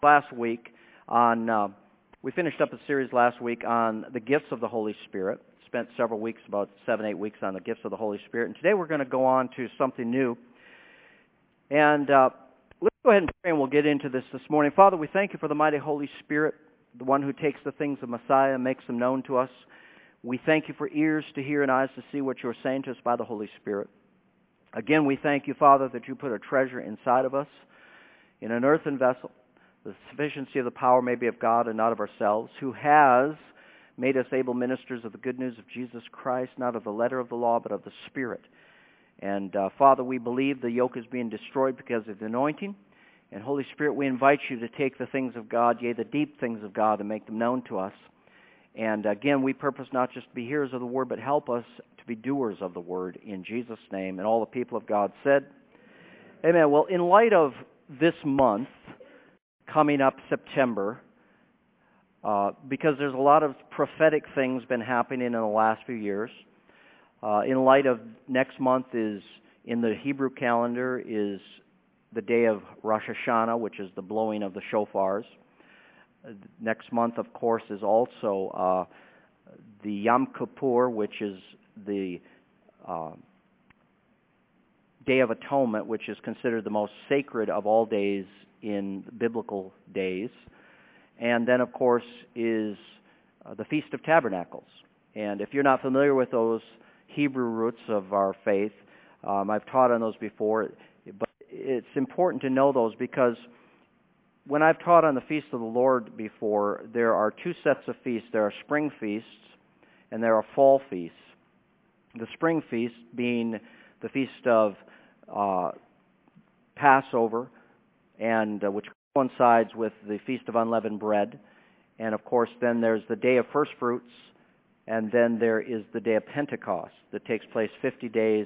last week on, we finished up a series last week on the gifts of the Holy Spirit. Spent several weeks, about 7-8 weeks, on the gifts of the Holy Spirit. And today we're going to go on to something new. And let's go ahead and pray, and we'll get into this morning. Father, we thank you for the mighty Holy Spirit, the one who takes the things of Messiah and makes them known to us. We thank you for ears to hear and eyes to see what you're saying to us by the Holy Spirit. Again, we thank you, Father, that you put a treasure inside of us in an earthen vessel. The sufficiency of the power may be of God and not of ourselves, who has made us able ministers of the good news of Jesus Christ, not of the letter of the law, but of the Spirit. And Father, we believe the yoke is being destroyed because of the anointing. And Holy Spirit, we invite you to take the things of God, yea, the deep things of God, and make them known to us. And again, we purpose not just to be hearers of the word, but help us to be doers of the word in Jesus' name. And all the people of God said, amen. Well, in light of this month coming up, September, because there's a lot of prophetic things been happening in the last few years. In light of next month is, in the Hebrew calendar, is the day of Rosh Hashanah, which is the blowing of the shofars. Next month, of course, is also the Yom Kippur, which is the Day of Atonement, which is considered the most sacred of all days in biblical days. And then, of course, is the Feast of Tabernacles. And if you're not familiar with those Hebrew roots of our faith, I've taught on those before, but it's important to know those because when I've taught on the Feast of the Lord before, there are two sets of feasts. There are spring feasts and there are fall feasts. The spring feast being the feast of Passover, and which coincides with the Feast of Unleavened Bread. And of course, then there's the Day of First Fruits, and then there is the Day of Pentecost that takes place 50 days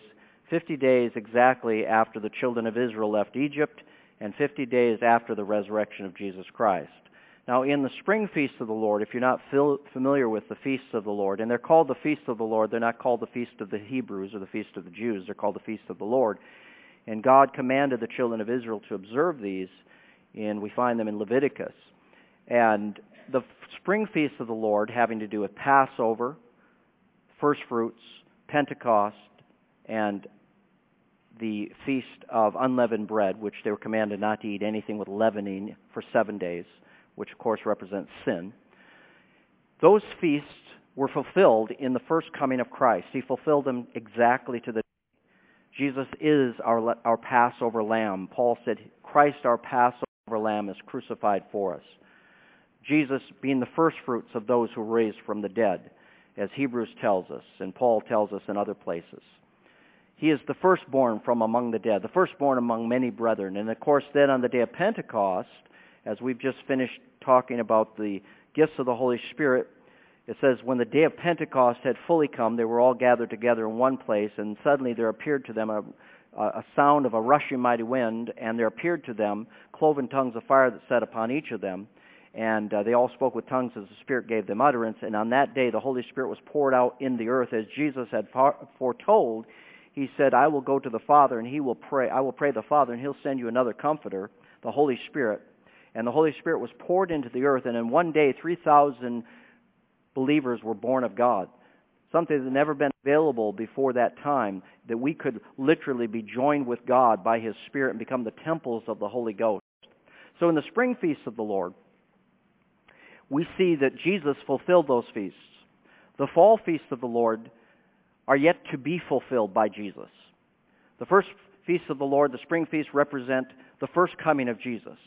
exactly after the children of Israel left Egypt, and 50 days after the resurrection of Jesus Christ. Now, in the spring feast of the Lord, if you're not familiar with the feasts of the Lord, and they're called the feast of the Lord, they're not called the feast of the Hebrews or the feast of the Jews, they're called the feast of the Lord. And God commanded the children of Israel to observe these, and we find them in Leviticus. And the spring feast of the Lord, having to do with Passover, first fruits, Pentecost, and the Feast of Unleavened Bread, which they were commanded not to eat anything with leavening for 7 days, which of course represents sin. Those feasts were fulfilled in the first coming of Christ. He fulfilled them exactly to the day. Jesus is our Passover lamb. Paul said, Christ our Passover lamb is crucified for us. Jesus being the first fruits of those who were raised from the dead, as Hebrews tells us, and Paul tells us in other places. He is the firstborn from among the dead, the firstborn among many brethren. And of course, then on the day of Pentecost, as we've just finished talking about the gifts of the Holy Spirit, it says, when the day of Pentecost had fully come, they were all gathered together in one place, and suddenly there appeared to them a sound of a rushing mighty wind, and there appeared to them cloven tongues of fire that sat upon each of them. And they all spoke with tongues as the Spirit gave them utterance. And on that day, the Holy Spirit was poured out in the earth, as Jesus had foretold. He said, I will go to the Father, and I will pray the Father, and He'll send you another Comforter, the Holy Spirit. And the Holy Spirit was poured into the earth, and in one day, 3,000 believers were born of God. Something that had never been available before that time, that we could literally be joined with God by His Spirit and become the temples of the Holy Ghost. So in the spring feast of the Lord, we see that Jesus fulfilled those feasts. The fall feasts of the Lord are yet to be fulfilled by Jesus. The first feast of the Lord, the spring feast, represent the first coming of Jesus.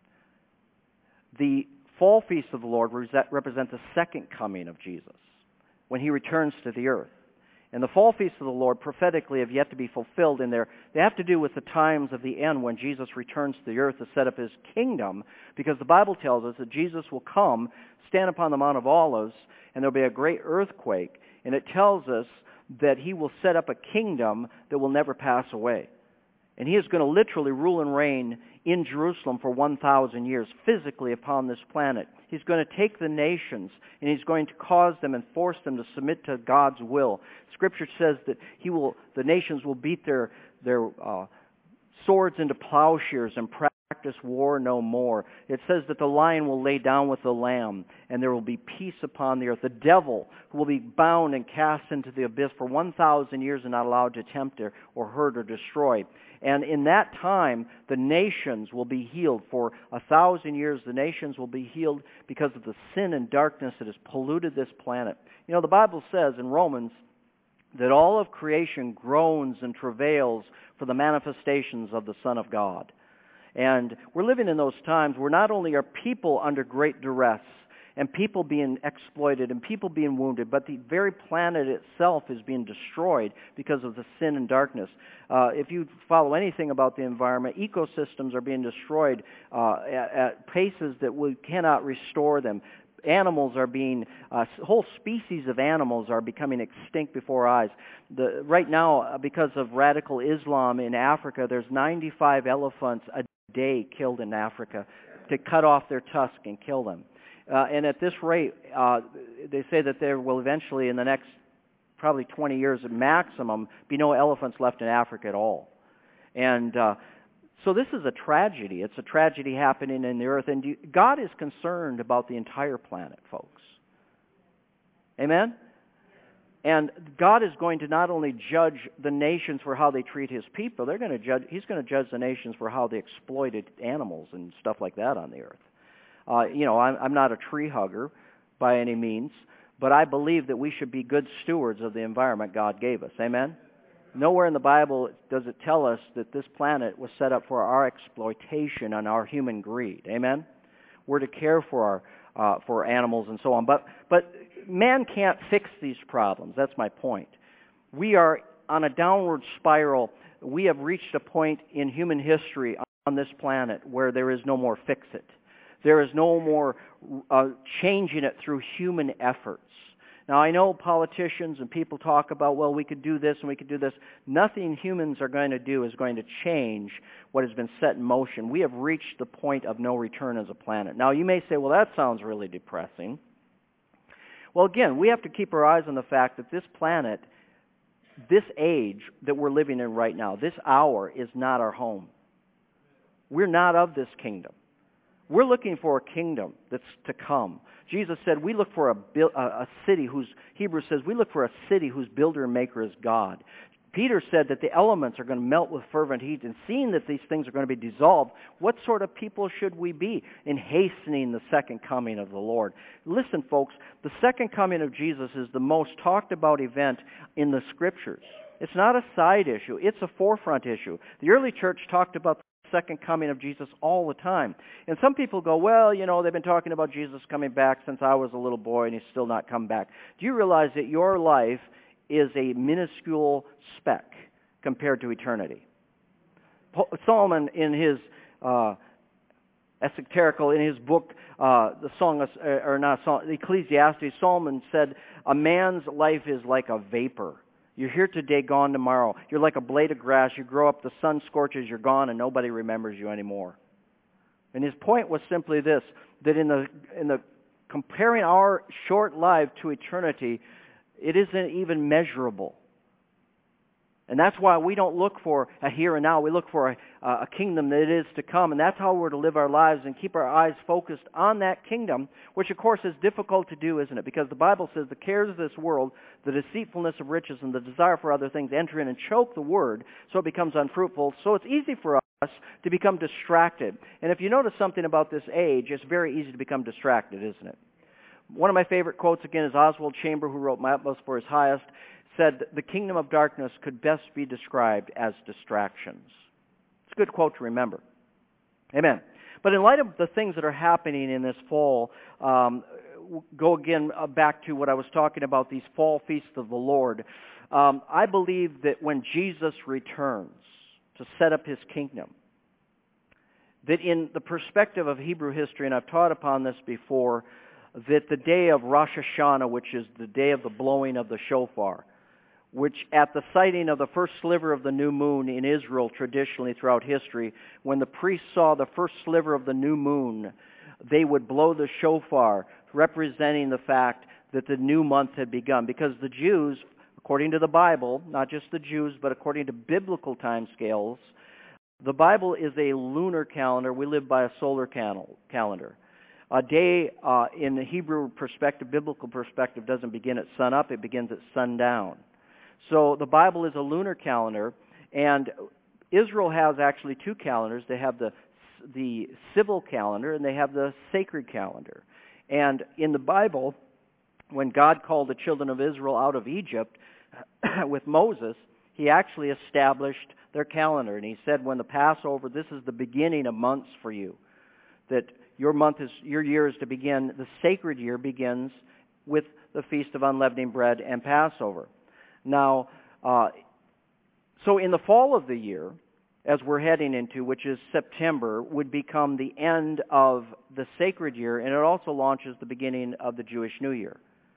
The fall feast of the Lord represent the second coming of Jesus, when He returns to the earth. And the fall feasts of the Lord prophetically have yet to be fulfilled in there. They have to do with the times of the end when Jesus returns to the earth to set up His kingdom, because the Bible tells us that Jesus will come, stand upon the Mount of Olives, and there will be a great earthquake. And it tells us that He will set up a kingdom that will never pass away. And He is going to literally rule and reign in Jerusalem for 1,000 years, physically upon this planet. He's going to take the nations, and He's going to cause them and force them to submit to God's will. Scripture says that the nations will beat their swords into plowshares and press practice war no more. It says that the lion will lay down with the lamb, and there will be peace upon the earth. The devil will be bound and cast into the abyss for 1,000 years and not allowed to tempt or hurt or destroy. And in that time, the nations will be healed. For 1,000 years, the nations will be healed because of the sin and darkness that has polluted this planet. You know, the Bible says in Romans that all of creation groans and travails for the manifestations of the Son of God. And we're living in those times where not only are people under great duress and people being exploited and people being wounded, but the very planet itself is being destroyed because of the sin and darkness. If you follow anything about the environment, ecosystems are being destroyed at paces that we cannot restore them. Animals are being, whole species of animals are becoming extinct before our eyes. Right now, because of radical Islam in Africa, there's 95 elephants a day killed in Africa to cut off their tusk and kill them. And at this rate, they say that there will eventually, in the next probably 20 years at maximum, be no elephants left in Africa at all. And so this is a tragedy. It's a tragedy happening in the earth. And God is concerned about the entire planet, folks. Amen? And God is going to not only judge the nations for how they treat His people, He's going to judge the nations for how they exploited animals and stuff like that on the earth. I'm not a tree hugger by any means, but I believe that we should be good stewards of the environment God gave us. Amen? Nowhere in the Bible does it tell us that this planet was set up for our exploitation and our human greed. Amen? We're to care for animals and so on. But man can't fix these problems. That's my point. We are on a downward spiral. We have reached a point in human history on this planet where there is no more fix-it. There is no more changing it through human efforts. Now, I know politicians and people talk about, well, we could do this and we could do this. Nothing humans are going to do is going to change what has been set in motion. We have reached the point of no return as a planet. Now, you may say, well, that sounds really depressing. Well, again, we have to keep our eyes on the fact that this planet, this age that we're living in right now, this hour is not our home. We're not of this kingdom. We're looking for a kingdom that's to come. Jesus said we look for a city whose, Hebrews says, we look for a city whose builder and maker is God. Peter said that the elements are going to melt with fervent heat, and seeing that these things are going to be dissolved, what sort of people should we be in hastening the second coming of the Lord? Listen, folks, the second coming of Jesus is the most talked about event in the Scriptures. It's not a side issue. It's a forefront issue. The early church talked about second coming of Jesus all the time. And some people go, well, they've been talking about Jesus coming back since I was a little boy and He's still not come back. Do you realize that your life is a minuscule speck compared to eternity? Solomon, in his in his book, Ecclesiastes, Solomon said, a man's life is like a vapor. You're here today, gone tomorrow. You're like a blade of grass. You grow up, the sun scorches, you're gone, and nobody remembers you anymore. And his point was simply this, that in the comparing our short life to eternity, it isn't even measurable. And that's why we don't look for a here and now. We look for a kingdom that is to come. And that's how we're to live our lives and keep our eyes focused on that kingdom, which, of course, is difficult to do, isn't it? Because the Bible says the cares of this world, the deceitfulness of riches, and the desire for other things enter in and choke the word, so it becomes unfruitful. So it's easy for us to become distracted. And if you notice something about this age, it's very easy to become distracted, isn't it? One of my favorite quotes, again, is Oswald Chamber, who wrote My Utmost for His Highest, said the kingdom of darkness could best be described as distractions. It's a good quote to remember. Amen. But in light of the things that are happening in this fall, go again back to what I was talking about, these fall feasts of the Lord. I believe that when Jesus returns to set up His kingdom, that in the perspective of Hebrew history, and I've taught upon this before, that the day of Rosh Hashanah, which is the day of the blowing of the shofar, which at the sighting of the first sliver of the new moon in Israel traditionally throughout history, when the priests saw the first sliver of the new moon, they would blow the shofar, representing the fact that the new month had begun. Because the Jews, according to the Bible, not just the Jews, but according to biblical timescales, The Bible is a lunar calendar. We live by a solar calendar. A day in the Hebrew perspective, biblical perspective, doesn't begin at sun up, it begins at sundown. So the Bible is a lunar calendar, and Israel has actually two calendars. They have the civil calendar and they have the sacred calendar. And in the Bible, when God called the children of Israel out of Egypt with Moses, he actually established their calendar. And he said, when the Passover, this is the beginning of months for you, that your year is to begin, the sacred year begins with the Feast of Unleavened Bread and Passover. Now, so in the fall of the year, as we're heading into, which is September, would become the end of the sacred year, and it also launches the beginning of the Jewish New Year,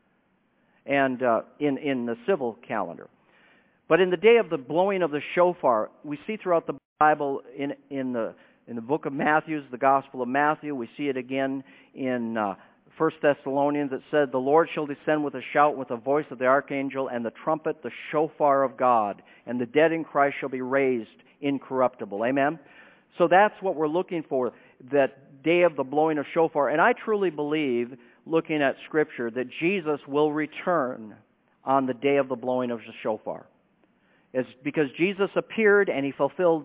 and in the civil calendar. But in the day of the blowing of the shofar, we see throughout the Bible in the book of Matthew, the Gospel of Matthew, we see it again in 1 Thessalonians. It said, "The Lord shall descend with a shout, with the voice of the archangel, and the trumpet, the shofar of God, and the dead in Christ shall be raised incorruptible." Amen? So that's what we're looking for, that day of the blowing of shofar. And I truly believe, looking at Scripture, that Jesus will return on the day of the blowing of the shofar. It's because Jesus appeared and he fulfilled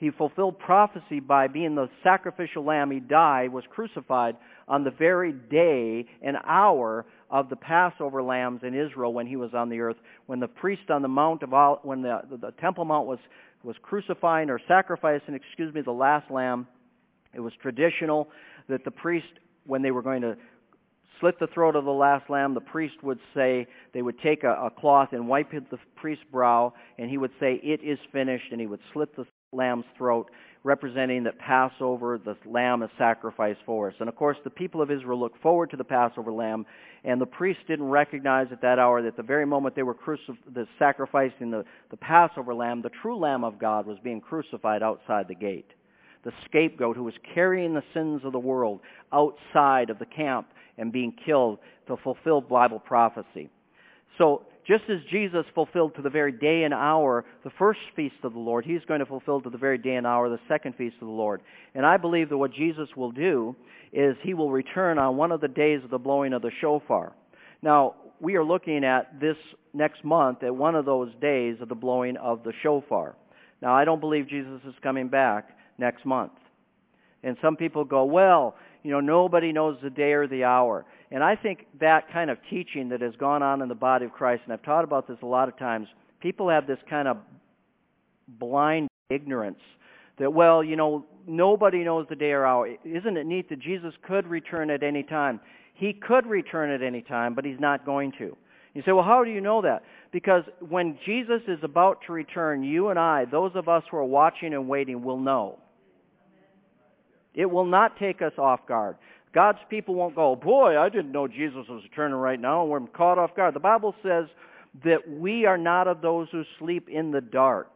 prophecy by being the sacrificial lamb. He died, was crucified on the very day and hour of the Passover lambs in Israel when he was on the earth. When the priest on the Mount of when the Temple Mount was crucifying or sacrificing, the last lamb, it was traditional that the priest, when they were going to slit the throat of the last lamb, the priest would say, they would take a cloth and wipe the priest's brow, and he would say, "It is finished," and he would slit the lamb's throat, representing that Passover, the lamb, is sacrificed for us. And of course, the people of Israel looked forward to the Passover lamb, and the priests didn't recognize at that hour that the very moment they were sacrificing the Passover lamb, the true Lamb of God was being crucified outside the gate. The scapegoat who was carrying the sins of the world outside of the camp and being killed to fulfill Bible prophecy. So, just as Jesus fulfilled to the very day and hour the first feast of the Lord, he's going to fulfill to the very day and hour the second feast of the Lord. And I believe that what Jesus will do is he will return on one of the days of the blowing of the shofar. Now, we are looking at this next month at one of those days of the blowing of the shofar. Now, I don't believe Jesus is coming back next month. And some people go, well, nobody knows the day or the hour. And I think that kind of teaching that has gone on in the body of Christ, and I've taught about this a lot of times, people have this kind of blind ignorance that, well, nobody knows the day or hour. Isn't it neat that Jesus could return at any time? He could return at any time, but he's not going to. You say, well, how do you know that? Because when Jesus is about to return, you and I, those of us who are watching and waiting, will know. It will not take us off guard. God's people won't go, boy, I didn't know Jesus was returning right now, and we're caught off guard. The Bible says that we are not of those who sleep in the dark.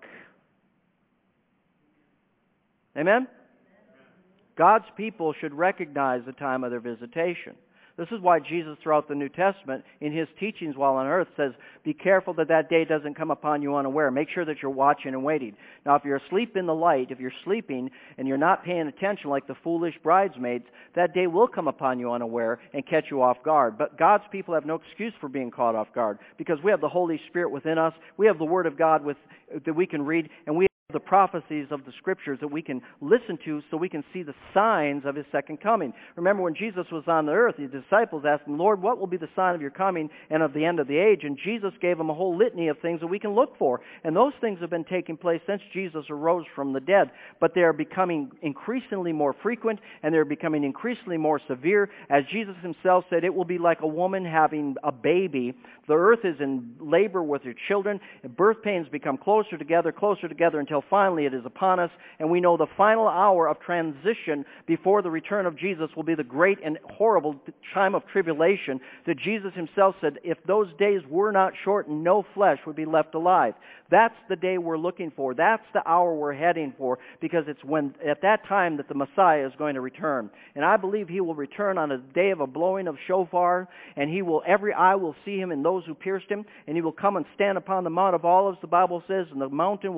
Amen? God's people should recognize the time of their visitation. This is why Jesus, throughout the New Testament, in his teachings while on earth, says, be careful that day doesn't come upon you unaware. Make sure that you're watching and waiting. Now, if you're asleep in the light, if you're sleeping and you're not paying attention like the foolish bridesmaids, that day will come upon you unaware and catch you off guard. But God's people have no excuse for being caught off guard because we have the Holy Spirit within us. We have the Word of God that we can read, and we the prophecies of the Scriptures that we can listen to so we can see the signs of his second coming. Remember when Jesus was on the earth, the disciples asked him, Lord, what will be the sign of your coming and of the end of the age? And Jesus gave them a whole litany of things that we can look for. And those things have been taking place since Jesus arose from the dead. But they are becoming increasingly more frequent and they're becoming increasingly more severe. As Jesus himself said, it will be like a woman having a baby. The earth is in labor with her children. And birth pains become closer together until finally it is upon us, and we know the final hour of transition before the return of Jesus will be the great and horrible time of tribulation that Jesus himself said, if those days were not shortened, no flesh would be left alive. That's the day we're looking for. That's the hour we're heading for, because it's at that time that the Messiah is going to return. And I believe he will return on a day of a blowing of shofar, and every eye will see him and those who pierced him, and he will come and stand upon the Mount of Olives, the Bible says, and the mountain will become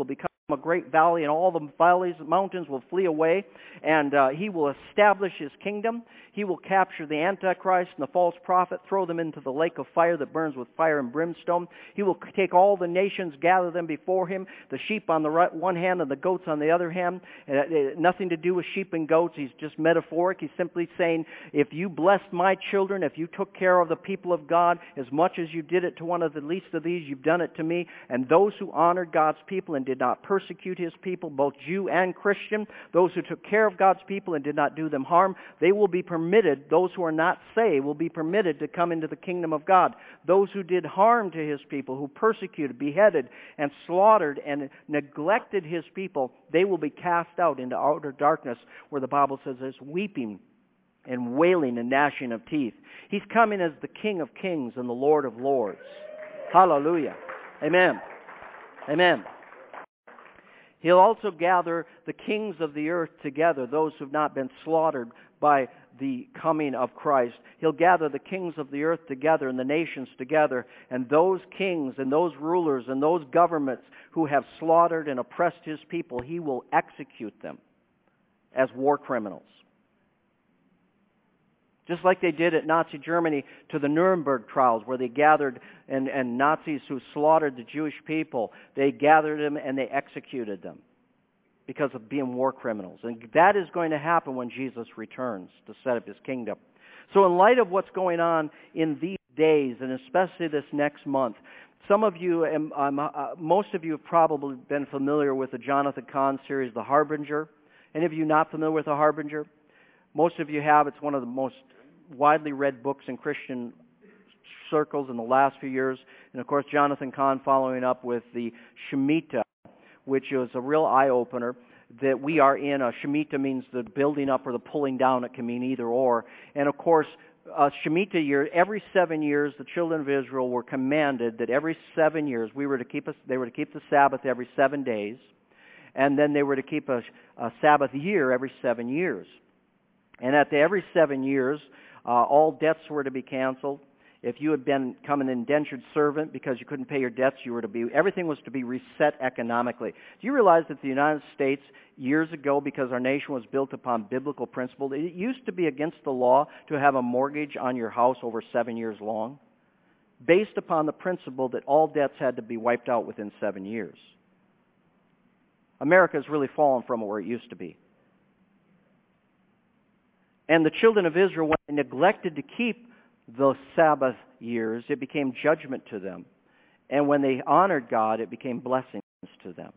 a great valley, and all the valleys and mountains will flee away, and He will establish His kingdom. He will capture the Antichrist and the false prophet, throw them into the lake of fire that burns with fire and brimstone. He will take all the nations, gather them before Him, the sheep on the right, one hand and the goats on the other hand. Nothing to do with sheep and goats. He's just metaphoric. He's simply saying, if you blessed my children, if you took care of the people of God as much as you did it to one of the least of these, you've done it to me. And those who honored God's people and did not persecute His people, both Jew and Christian, those who took care of God's people and did not do them harm, they will be permitted, those who are not saved will be permitted to come into the kingdom of God. Those who did harm to His people, who persecuted, beheaded, and slaughtered and neglected His people, they will be cast out into outer darkness, where the Bible says there's weeping and wailing and gnashing of teeth. He's coming as the King of kings and the Lord of lords. Hallelujah. Amen. Amen. He'll also gather the kings of the earth together, those who have not been slaughtered by the coming of Christ. He'll gather the kings of the earth together and the nations together, and those kings and those rulers and those governments who have slaughtered and oppressed His people, He will execute them as war criminals. Just like they did at Nazi Germany to the Nuremberg trials, where they gathered and Nazis who slaughtered the Jewish people, they gathered them and they executed them because of being war criminals. And that is going to happen when Jesus returns to set up His kingdom. So in light of what's going on in these days, and especially this next month, some of you, most of you have probably been familiar with the Jonathan Cahn series, The Harbinger. Any of you not familiar with The Harbinger? Most of you have. It's one of the most widely read books in Christian circles in the last few years. And of course, Jonathan Cahn following up with the Shemitah, which is a real eye-opener that we are in. Shemitah means the building up or the pulling down. It can mean either or. And of course, Shemitah year, every 7 years, the children of Israel were commanded that every 7 years they were to keep the Sabbath every 7 days, and then they were to keep a Sabbath year every 7 years. And at every 7 years, all debts were to be canceled. If you had become an indentured servant because you couldn't pay your debts, everything was to be reset economically. Do you realize that the United States, years ago, because our nation was built upon biblical principles, it used to be against the law to have a mortgage on your house over 7 years long, based upon the principle that all debts had to be wiped out within 7 years. America has really fallen from where it used to be. And the children of Israel, when they neglected to keep the Sabbath years, it became judgment to them. And when they honored God, it became blessings to them.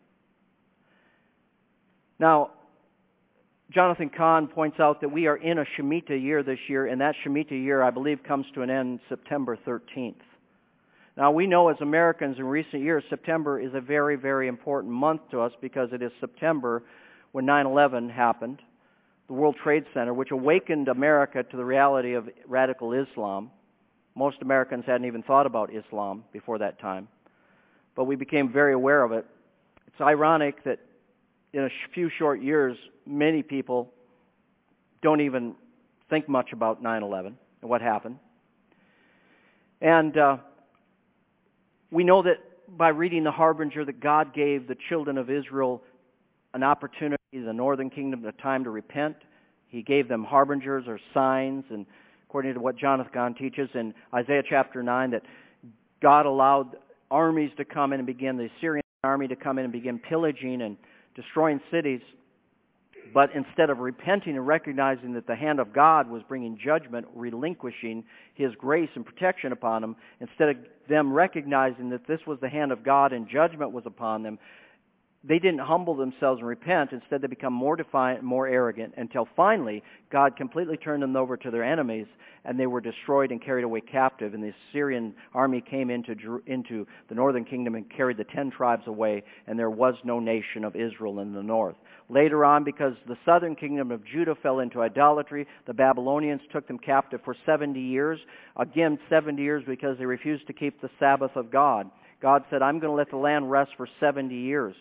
Now, Jonathan Cahn points out that we are in a Shemitah year this year, and that Shemitah year, I believe, comes to an end September 13th. Now, we know as Americans in recent years, September is a very, very important month to us because it is September when 9/11 happened, the World Trade Center, which awakened America to the reality of radical Islam. Most Americans hadn't even thought about Islam before that time, but we became very aware of it. It's ironic that in a few short years, many people don't even think much about 9/11 and what happened. And we know that by reading The Harbinger that God gave the children of Israel an opportunity, the northern kingdom, a time to repent. He gave them harbingers or signs, and according to what Jonathan Cahn teaches in Isaiah chapter 9, that God allowed armies to come in and begin, the Assyrian army to come in and begin pillaging and destroying cities. But instead of repenting and recognizing that the hand of God was bringing judgment, relinquishing His grace and protection upon them, instead of them recognizing that this was the hand of God and judgment was upon them, they didn't humble themselves and repent. Instead, they become more defiant, more arrogant, until finally God completely turned them over to their enemies, and they were destroyed and carried away captive. And the Assyrian army came into the northern kingdom and carried the 10 tribes away, and there was no nation of Israel in the north. Later on, because the southern kingdom of Judah fell into idolatry, the Babylonians took them captive for 70 years. Again, 70 years because they refused to keep the Sabbath of God. God said, I'm going to let the land rest for 70 years.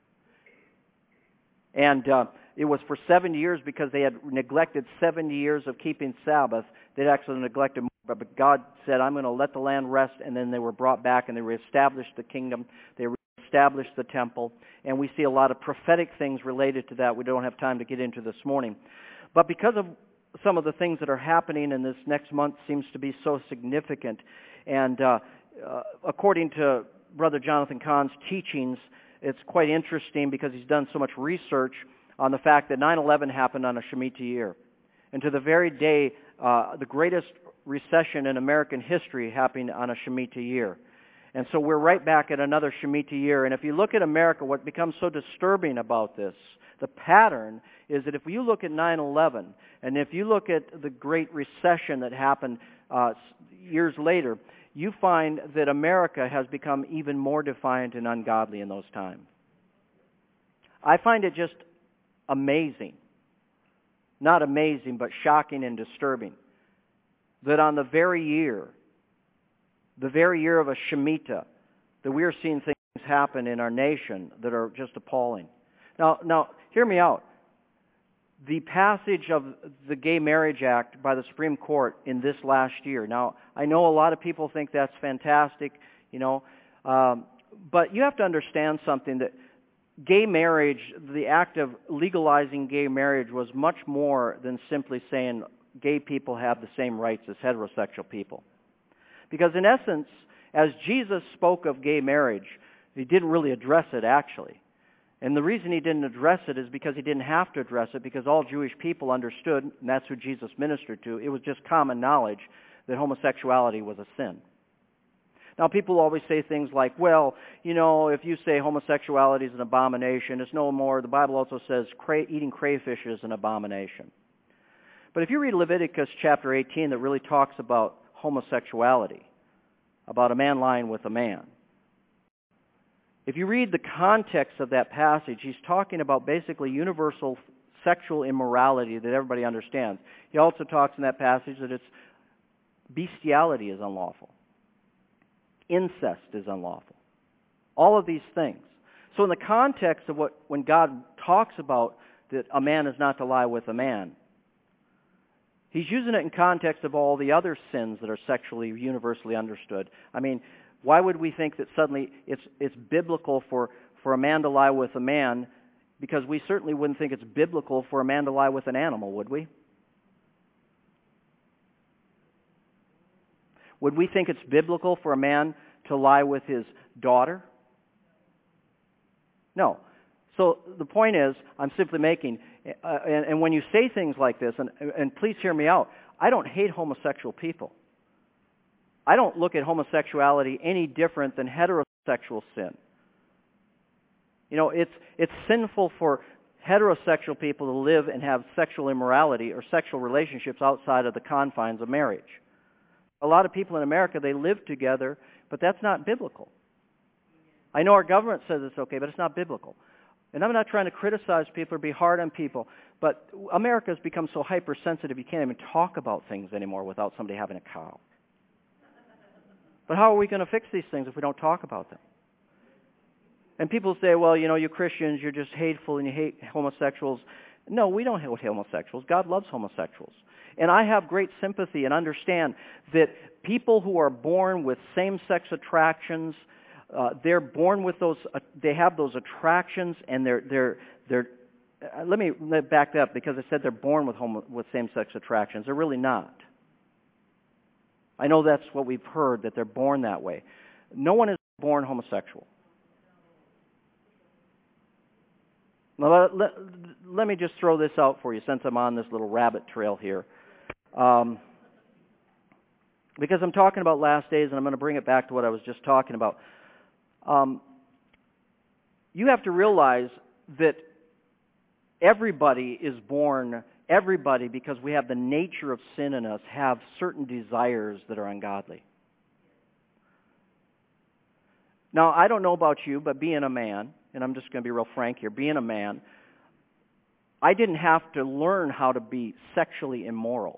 And it was for 70 years because they had neglected 70 years of keeping Sabbath. They'd actually neglected more. But God said, I'm going to let the land rest. And then they were brought back and they reestablished the kingdom. They established the temple, and we see a lot of prophetic things related to that we don't have time to get into this morning. But because of some of the things that are happening in this next month seems to be so significant, and according to Brother Jonathan Cahn's teachings, it's quite interesting because he's done so much research on the fact that 9/11 happened on a Shemitah year. And to the very day, the greatest recession in American history happened on a Shemitah year. And so we're right back at another Shemitah year. And if you look at America, what becomes so disturbing about this, the pattern is that if you look at 9/11, and if you look at the Great Recession that happened years later, you find that America has become even more defiant and ungodly in those times. I find it just amazing. Not amazing, but shocking and disturbing, that on the very year of a Shemitah, that we are seeing things happen in our nation that are just appalling. Now, hear me out. The passage of the Gay Marriage Act by the Supreme Court in this last year. Now, I know a lot of people think that's fantastic, but you have to understand something, that gay marriage, the act of legalizing gay marriage, was much more than simply saying gay people have the same rights as heterosexual people. Because in essence, as Jesus spoke of gay marriage, he didn't really address it actually. And the reason he didn't address it is because he didn't have to address it, because all Jewish people understood, and that's who Jesus ministered to, it was just common knowledge that homosexuality was a sin. Now, people always say things like, well, if you say homosexuality is an abomination, it's no more. The Bible also says eating crayfish is an abomination. But if you read Leviticus chapter 18, that really talks about homosexuality, about a man lying with a man. If you read the context of that passage, he's talking about basically universal sexual immorality that everybody understands. He also talks in that passage that bestiality is unlawful. Incest is unlawful. All of these things. So in the context of when God talks about that a man is not to lie with a man, he's using it in context of all the other sins that are sexually universally understood. I mean, why would we think that suddenly it's biblical for a man to lie with a man? Because we certainly wouldn't think it's biblical for a man to lie with an animal, would we? Would we think it's biblical for a man to lie with his daughter? No. So the point is, I'm simply making, and when you say things like this, and please hear me out, I don't hate homosexual people. I don't look at homosexuality any different than heterosexual sin. It's sinful for heterosexual people to live and have sexual immorality or sexual relationships outside of the confines of marriage. A lot of people in America, they live together, but that's not biblical. I know our government says it's okay, but it's not biblical. And I'm not trying to criticize people or be hard on people, but America has become so hypersensitive you can't even talk about things anymore without somebody having a cow. But how are we going to fix these things if we don't talk about them? And people say, well, you Christians, you're just hateful and you hate homosexuals. No, we don't hate homosexuals. God loves homosexuals. And I have great sympathy and understand that people who are born with same-sex attractions, they're born with those, they have those attractions, and they're let me back that up, because I said they're born with same-sex attractions. They're really not. I know that's what we've heard, that they're born that way. No one is born homosexual. Now, let me just throw this out for you, since I'm on this little rabbit trail here. Because I'm talking about last days, and I'm going to bring it back to what I was just talking about. You have to realize that everybody is born, because we have the nature of sin in us, have certain desires that are ungodly. Now, I don't know about you, but being a man, and I'm just going to be real frank here, being a man, I didn't have to learn how to be sexually immoral.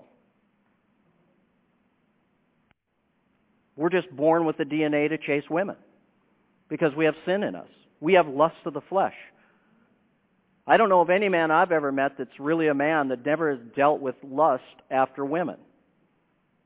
We're just born with the DNA to chase women because we have sin in us. We have lust of the flesh. I don't know of any man I've ever met that's really a man that never has dealt with lust after women.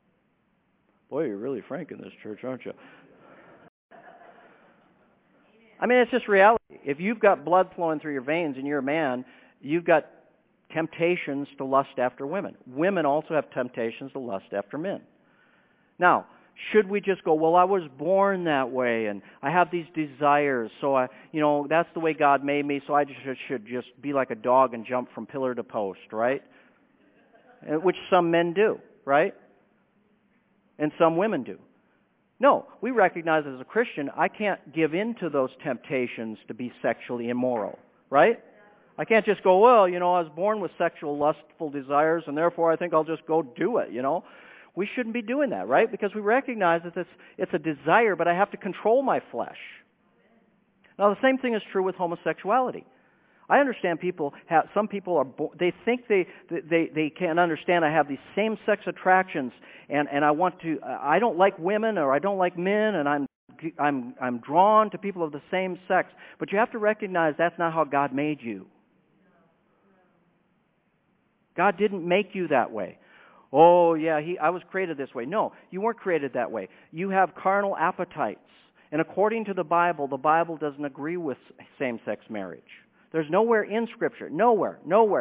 Boy, you're really frank in this church, aren't you? I mean, it's just reality. If you've got blood flowing through your veins and you're a man, you've got temptations to lust after women. Women also have temptations to lust after men. Now, should we just go, well, I was born that way and I have these desires, so that's the way God made me, so I should just be like a dog and jump from pillar to post, right? Which some men do, right? And some women do. No, we recognize as a Christian, I can't give in to those temptations to be sexually immoral, right? I can't just go, well, I was born with sexual lustful desires and therefore I think I'll just go do it, We shouldn't be doing that, right? Because we recognize that it's a desire, but I have to control my flesh. Now, the same thing is true with homosexuality. I understand some people they think they can understand I have these same-sex attractions, and I don't like women or I don't like men, and I'm drawn to people of the same sex. But you have to recognize that's not how God made you. God didn't make you that way. Oh, yeah, I was created this way. No, you weren't created that way. You have carnal appetites. And according to the Bible doesn't agree with same-sex marriage. There's nowhere in Scripture, nowhere,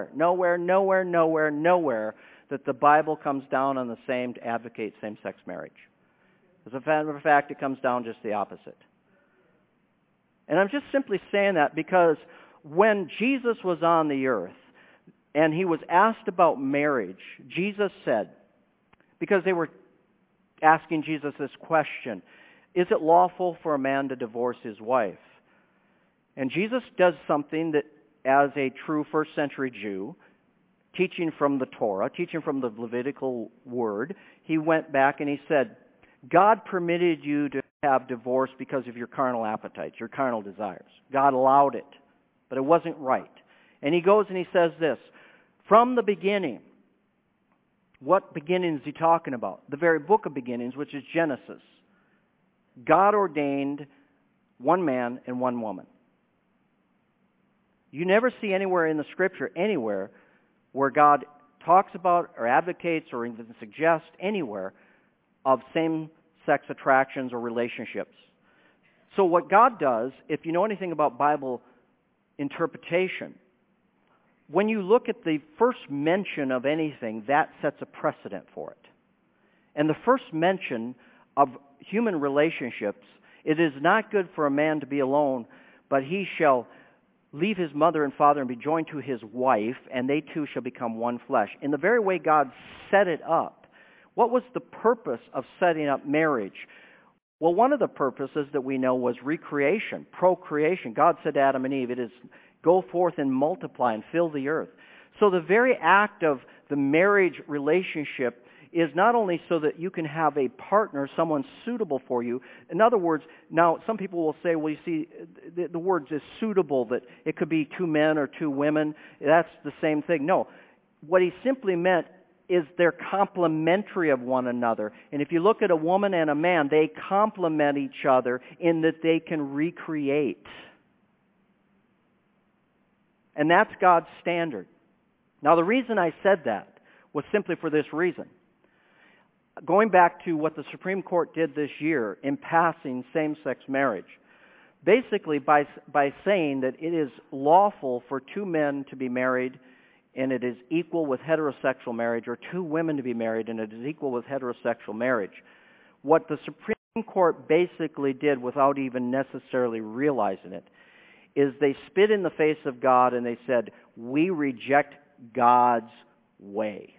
that the Bible comes down on the same to advocate same-sex marriage. As a matter of fact, it comes down just the opposite. And I'm just simply saying that because when Jesus was on the earth and he was asked about marriage, Jesus said, because they were asking Jesus this question, is it lawful for a man to divorce his wife? And Jesus does something that, as a true first century Jew, teaching from the Torah, teaching from the Levitical word, he went back and he said, God permitted you to have divorce because of your carnal appetites, your carnal desires. God allowed it, but it wasn't right. And he goes and he says this, from the beginning, what beginning is he talking about? The very book of beginnings, which is Genesis. God ordained one man and one woman. You never see anywhere in the Scripture, anywhere, where God talks about or advocates or even suggests anywhere of same-sex attractions or relationships. So what God does, if you know anything about Bible interpretation, when you look at the first mention of anything, that sets a precedent for it. And the first mention of human relationships, it is not good for a man to be alone, but he shall leave his mother and father and be joined to his wife, and they two shall become one flesh. In the very way God set it up, what was the purpose of setting up marriage? Well, one of the purposes that we know was recreation, procreation. God said to Adam and Eve, it is go forth and multiply and fill the earth. So the very act of the marriage relationship is not only so that you can have a partner, someone suitable for you. In other words, now some people will say, well, you see, the words is suitable, that it could be two men or two women. That's the same thing. No. What he simply meant is they're complementary of one another. And if you look at a woman and a man, they complement each other in that they can recreate. And that's God's standard. Now, the reason I said that was simply for this reason. Going back to what the Supreme Court did this year in passing same-sex marriage, basically by saying that it is lawful for two men to be married and it is equal with heterosexual marriage, or two women to be married and it is equal with heterosexual marriage, what the Supreme Court basically did without even necessarily realizing it is they spit in the face of God and they said, we reject God's way.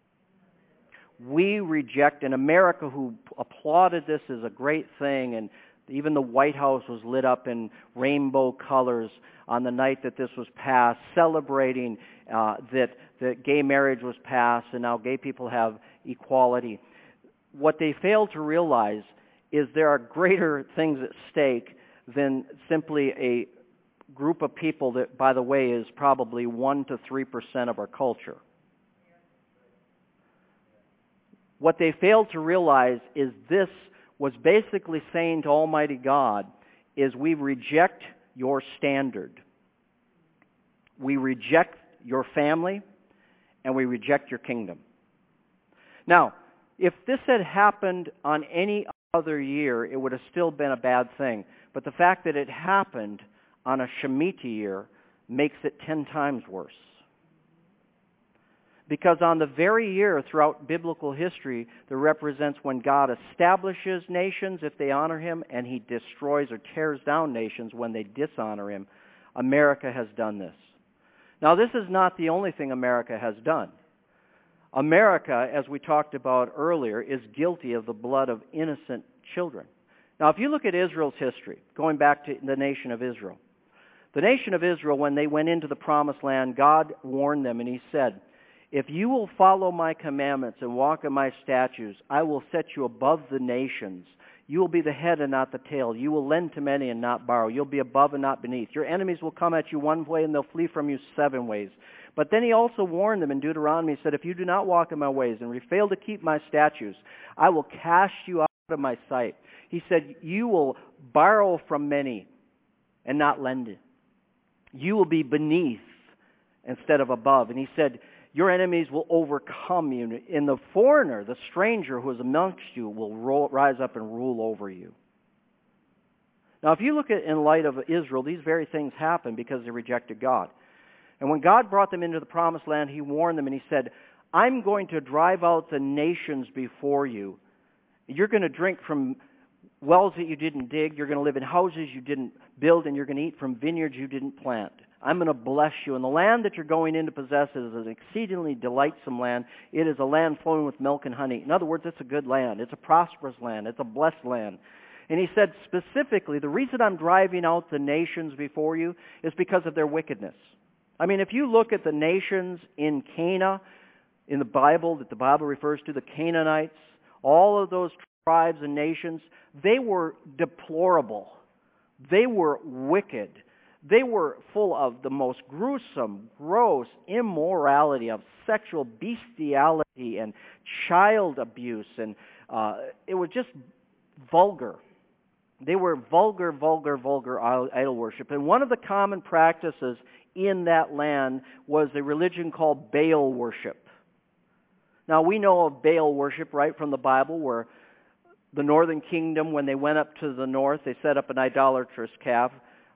We reject, in America, who applauded this as a great thing, and even the White House was lit up in rainbow colors on the night that this was passed, celebrating that gay marriage was passed and now gay people have equality. What they failed to realize is there are greater things at stake than simply a group of people that, by the way, is probably 1 to 3% of our culture. What they failed to realize is this was basically saying to Almighty God is we reject your standard. We reject your family, and we reject your kingdom. Now, if this had happened on any other year, it would have still been a bad thing. But the fact that it happened on a Shemitah year makes it 10 times worse. Because on the very year throughout biblical history that represents when God establishes nations if they honor Him, and He destroys or tears down nations when they dishonor Him, America has done this. Now, this is not the only thing America has done. America, as we talked about earlier, is guilty of the blood of innocent children. Now, if you look at Israel's history, going back to the nation of Israel, when they went into the Promised Land, God warned them, and He said, if you will follow my commandments and walk in my statutes, I will set you above the nations. You will be the head and not the tail. You will lend to many and not borrow. You'll be above and not beneath. Your enemies will come at you one way and they'll flee from you 7 ways. But then He also warned them in Deuteronomy. He said, if you do not walk in my ways and fail to keep my statutes, I will cast you out of my sight. He said, you will borrow from many and not lend it. You will be beneath instead of above. And He said, your enemies will overcome you, and the foreigner, the stranger who is amongst you, will rise up and rule over you. Now, if you look at in light of Israel, these very things happened because they rejected God. And when God brought them into the Promised Land, He warned them, and He said, I'm going to drive out the nations before you. You're going to drink from wells that you didn't dig. You're going to live in houses you didn't build, and you're going to eat from vineyards you didn't plant. I'm going to bless you. And the land that you're going in to possess is an exceedingly delightsome land. It is a land flowing with milk and honey. In other words, it's a good land. It's a prosperous land. It's a blessed land. And He said specifically, the reason I'm driving out the nations before you is because of their wickedness. I mean, if you look at the nations in Canaan, in the Bible, that the Bible refers to, the Canaanites, all of those tribes and nations, they were deplorable. They were wicked. They were full of the most gruesome, gross immorality of sexual bestiality and child abuse, and it was just vulgar. They were vulgar idol worship. And one of the common practices in that land was a religion called Baal worship. Now, we know of Baal worship right from the Bible, where the northern kingdom, when they went up to the north, they set up an idolatrous calf,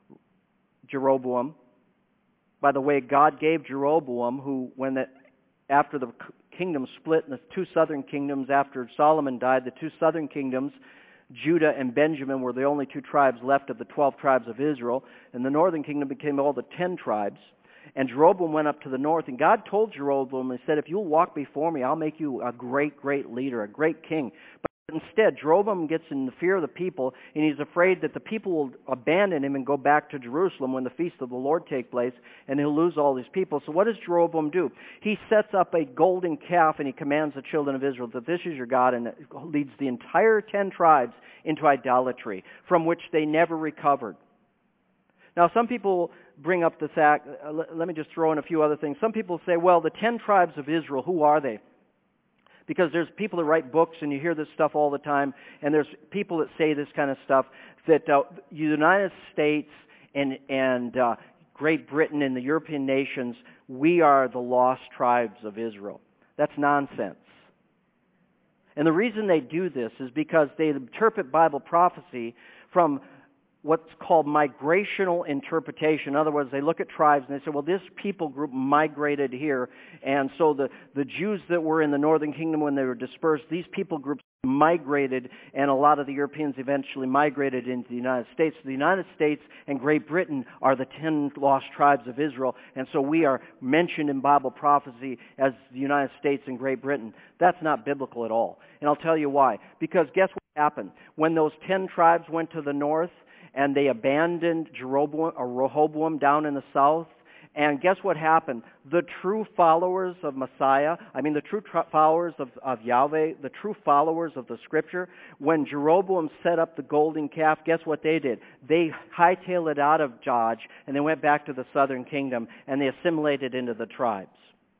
Jeroboam. By the way, God gave Jeroboam, who, after the kingdom split in the 2 southern kingdoms, after Solomon died, the 2 southern kingdoms, Judah and Benjamin, were the only 2 tribes left of the 12 tribes of Israel, and the northern kingdom became all the 10 tribes. And Jeroboam went up to the north, and God told Jeroboam, He said, if you'll walk before me, I'll make you a great, great leader, a great king. But instead, Jeroboam gets in the fear of the people, and he's afraid that the people will abandon him and go back to Jerusalem when the feast of the Lord take place, and he'll lose all these people. So what does Jeroboam do? He sets up a golden calf, and he commands the children of Israel that this is your God, and it leads the entire 10 tribes into idolatry, from which they never recovered. Now, some people bring up the fact, let me just throw in a few other things. Some people say, well, the 10 tribes of Israel, who are they? Because there's people that write books, and you hear this stuff all the time, and there's people that say this kind of stuff, that the United States and Great Britain and the European nations, we are the lost tribes of Israel. That's nonsense. And the reason they do this is because they interpret Bible prophecy from what's called migrational interpretation. In other words, they look at tribes and they say, well, this people group migrated here, and so the Jews that were in the northern kingdom when they were dispersed, these people groups migrated, and a lot of the Europeans eventually migrated into the United States. So the United States and Great Britain are the 10 lost tribes of Israel, and so we are mentioned in Bible prophecy as the United States and Great Britain. That's not biblical at all. And I'll tell you why. Because guess what happened? When those 10 tribes went to the north, and they abandoned Rehoboam down in the south. And guess what happened? The true followers of Messiah, the true followers of Yahweh, the true followers of the Scripture, when Jeroboam set up the golden calf, guess what they did? They hightailed it out of Dodge, and they went back to the southern kingdom, and they assimilated into the tribes.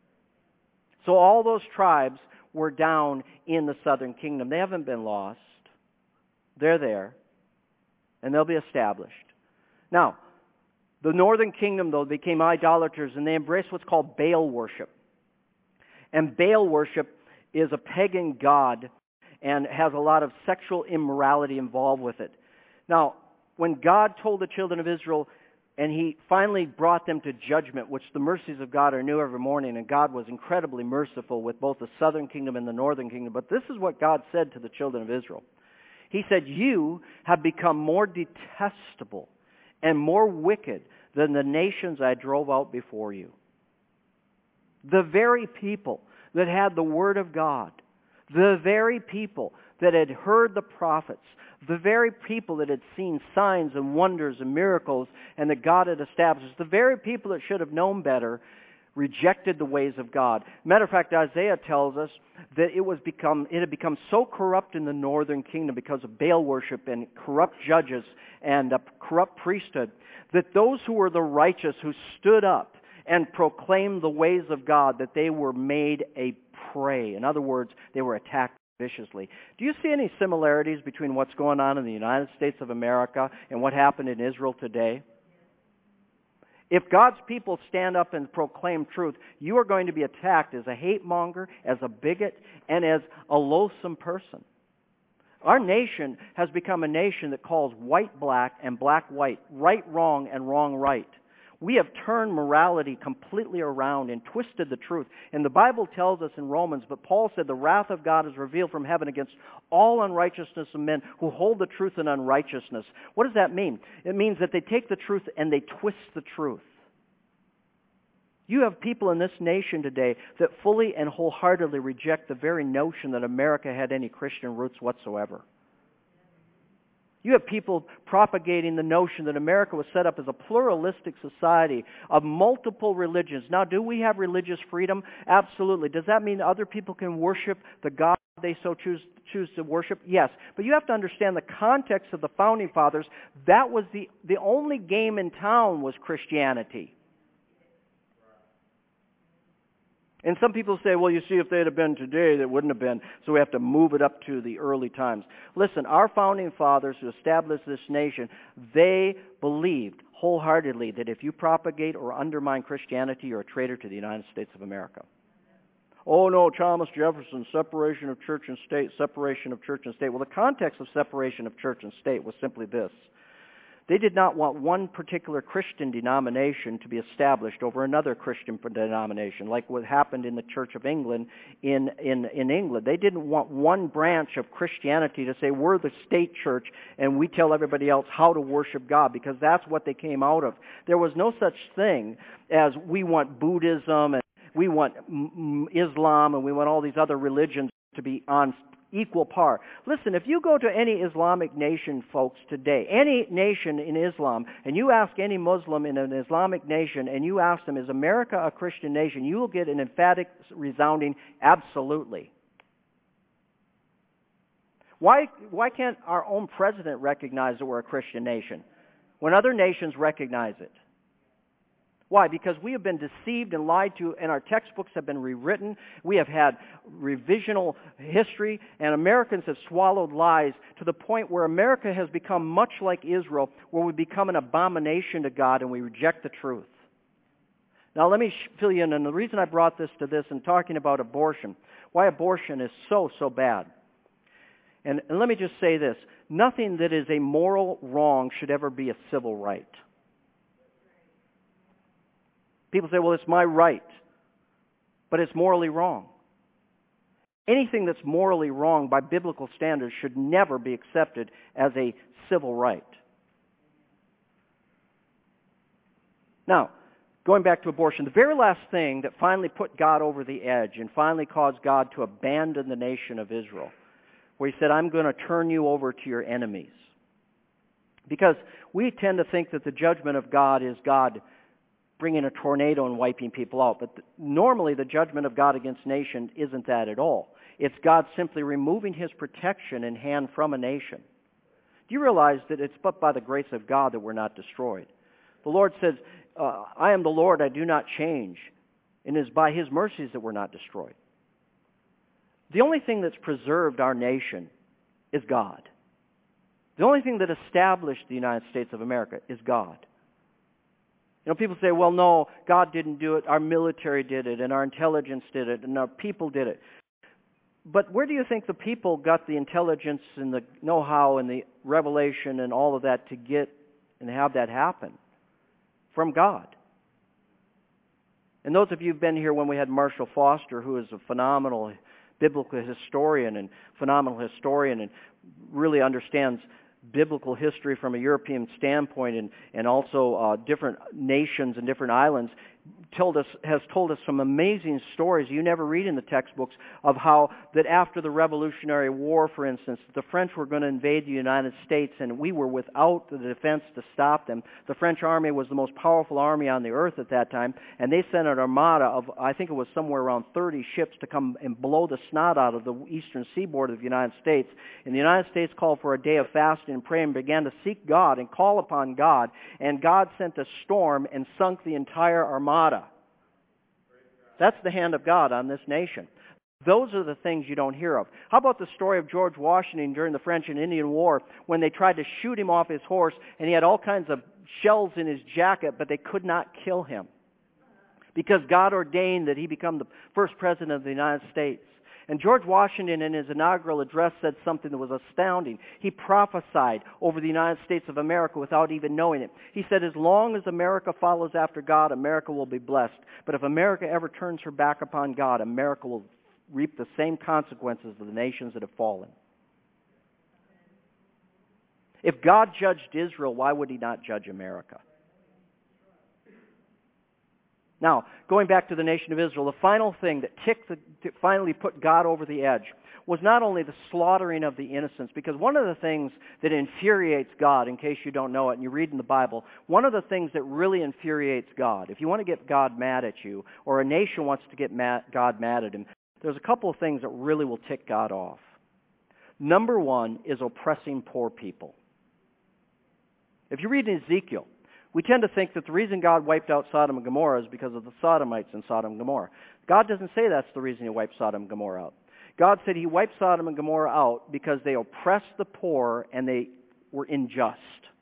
So all those tribes were down in the southern kingdom. They haven't been lost. They're there. And they'll be established. Now, the northern kingdom, though, became idolaters, and they embraced what's called Baal worship. And Baal worship is a pagan god and has a lot of sexual immorality involved with it. Now, when God told the children of Israel, and He finally brought them to judgment, which the mercies of God are new every morning, and God was incredibly merciful with both the southern kingdom and the northern kingdom. But this is what God said to the children of Israel. He said, "You have become more detestable and more wicked than the nations I drove out before you." The very people that had the Word of God, the very people that had heard the prophets, the very people that had seen signs and wonders and miracles and that God had established, the very people that should have known better, rejected the ways of God. Matter of fact, Isaiah tells us that it had become so corrupt in the northern kingdom because of Baal worship and corrupt judges and a corrupt priesthood, that those who were the righteous, who stood up and proclaimed the ways of God, that they were made a prey. In other words, they were attacked viciously. Do you see any similarities between what's going on in the United States of America and what happened in Israel today? If God's people stand up and proclaim truth, you are going to be attacked as a hate monger, as a bigot, and as a loathsome person. Our nation has become a nation that calls white black and black white, right wrong and wrong right. We have turned morality completely around and twisted the truth. And the Bible tells us in Romans, but Paul said the wrath of God is revealed from heaven against all unrighteousness of men who hold the truth in unrighteousness. What does that mean? It means that they take the truth and they twist the truth. You have people in this nation today that fully and wholeheartedly reject the very notion that America had any Christian roots whatsoever. You have people propagating the notion that America was set up as a pluralistic society of multiple religions. Now, do we have religious freedom? Absolutely. Does that mean other people can worship the God they so choose to worship? Yes. But you have to understand the context of the Founding Fathers. That was the only game in town was Christianity. And some people say, well, you see, if they'd have been today, they wouldn't have been, so we have to move it up to the early times. Listen, our Founding Fathers who established this nation, they believed wholeheartedly that if you propagate or undermine Christianity, you're a traitor to the United States of America. Oh, no, Thomas Jefferson, separation of church and state, separation of church and state. Well, the context of separation of church and state was simply this. They did not want one particular Christian denomination to be established over another Christian denomination, like what happened in the Church of England in England. They didn't want one branch of Christianity to say, we're the state church and we tell everybody else how to worship God, because that's what they came out of. There was no such thing as we want Buddhism and we want Islam and we want all these other religions to be on equal par. Listen, if you go to any Islamic nation, folks, today, any nation in Islam, and you ask any Muslim in an Islamic nation, and you ask them, is America a Christian nation? You will get an emphatic, resounding, absolutely. Why can't our own president recognize that we're a Christian nation when other nations recognize it? Why? Because we have been deceived and lied to, and our textbooks have been rewritten. We have had revisional history, and Americans have swallowed lies to the point where America has become much like Israel, where we become an abomination to God and we reject the truth. Now let me fill you in, and the reason I brought this to this and talking about abortion, why abortion is so bad. And let me just say this, nothing that is a moral wrong should ever be a civil right. People say, well, it's my right, but it's morally wrong. Anything that's morally wrong by biblical standards should never be accepted as a civil right. Now, going back to abortion, the very last thing that finally put God over the edge and finally caused God to abandon the nation of Israel, where He said, I'm going to turn you over to your enemies. Because we tend to think that the judgment of God is God bringing a tornado and wiping people out. But normally the judgment of God against nations isn't that at all. It's God simply removing His protection and hand from a nation. Do you realize that it's but by the grace of God that we're not destroyed? The Lord says, I am the Lord, I do not change. And it is by His mercies that we're not destroyed. The only thing that's preserved our nation is God. The only thing that established the United States of America is God. You know, people say, well, no, God didn't do it. Our military did it, and our intelligence did it, and our people did it. But where do you think the people got the intelligence and the know-how and the revelation and all of that to get and have that happen? From God. And those of you who've been here when we had Marshall Foster, who is a phenomenal biblical historian and really understands biblical history from a European standpoint and also different nations and different islands, has told us some amazing stories you never read in the textbooks of how that after the Revolutionary War, for instance, the French were going to invade the United States and we were without the defense to stop them. The French army was the most powerful army on the earth at that time, and they sent an armada of, I think it was somewhere around 30 ships to come and blow the snot out of the eastern seaboard of the United States. And the United States called for a day of fasting and prayer and began to seek God and call upon God, and God sent a storm and sunk the entire armada. That's the hand of God on this nation. Those are the things you don't hear of. How about the story of George Washington during the French and Indian War when they tried to shoot him off his horse and he had all kinds of shells in his jacket, but they could not kill him because God ordained that he become the first president of the United States. And George Washington, in his inaugural address, said something that was astounding. He prophesied over the United States of America without even knowing it. He said, as long as America follows after God, America will be blessed. But if America ever turns her back upon God, America will reap the same consequences of the nations that have fallen. If God judged Israel, why would he not judge America? Now, going back to the nation of Israel, the final thing that finally put God over the edge was not only the slaughtering of the innocents, because one of the things that infuriates God, in case you don't know it and you read in the Bible, one of the things that really infuriates God, if you want to get God mad at you, or a nation wants to get God mad at him, there's a couple of things that really will tick God off. Number one is oppressing poor people. If you read in Ezekiel, we tend to think that the reason God wiped out Sodom and Gomorrah is because of the Sodomites in Sodom and Gomorrah. God doesn't say that's the reason he wiped Sodom and Gomorrah out. God said he wiped Sodom and Gomorrah out because they oppressed the poor and they were unjust.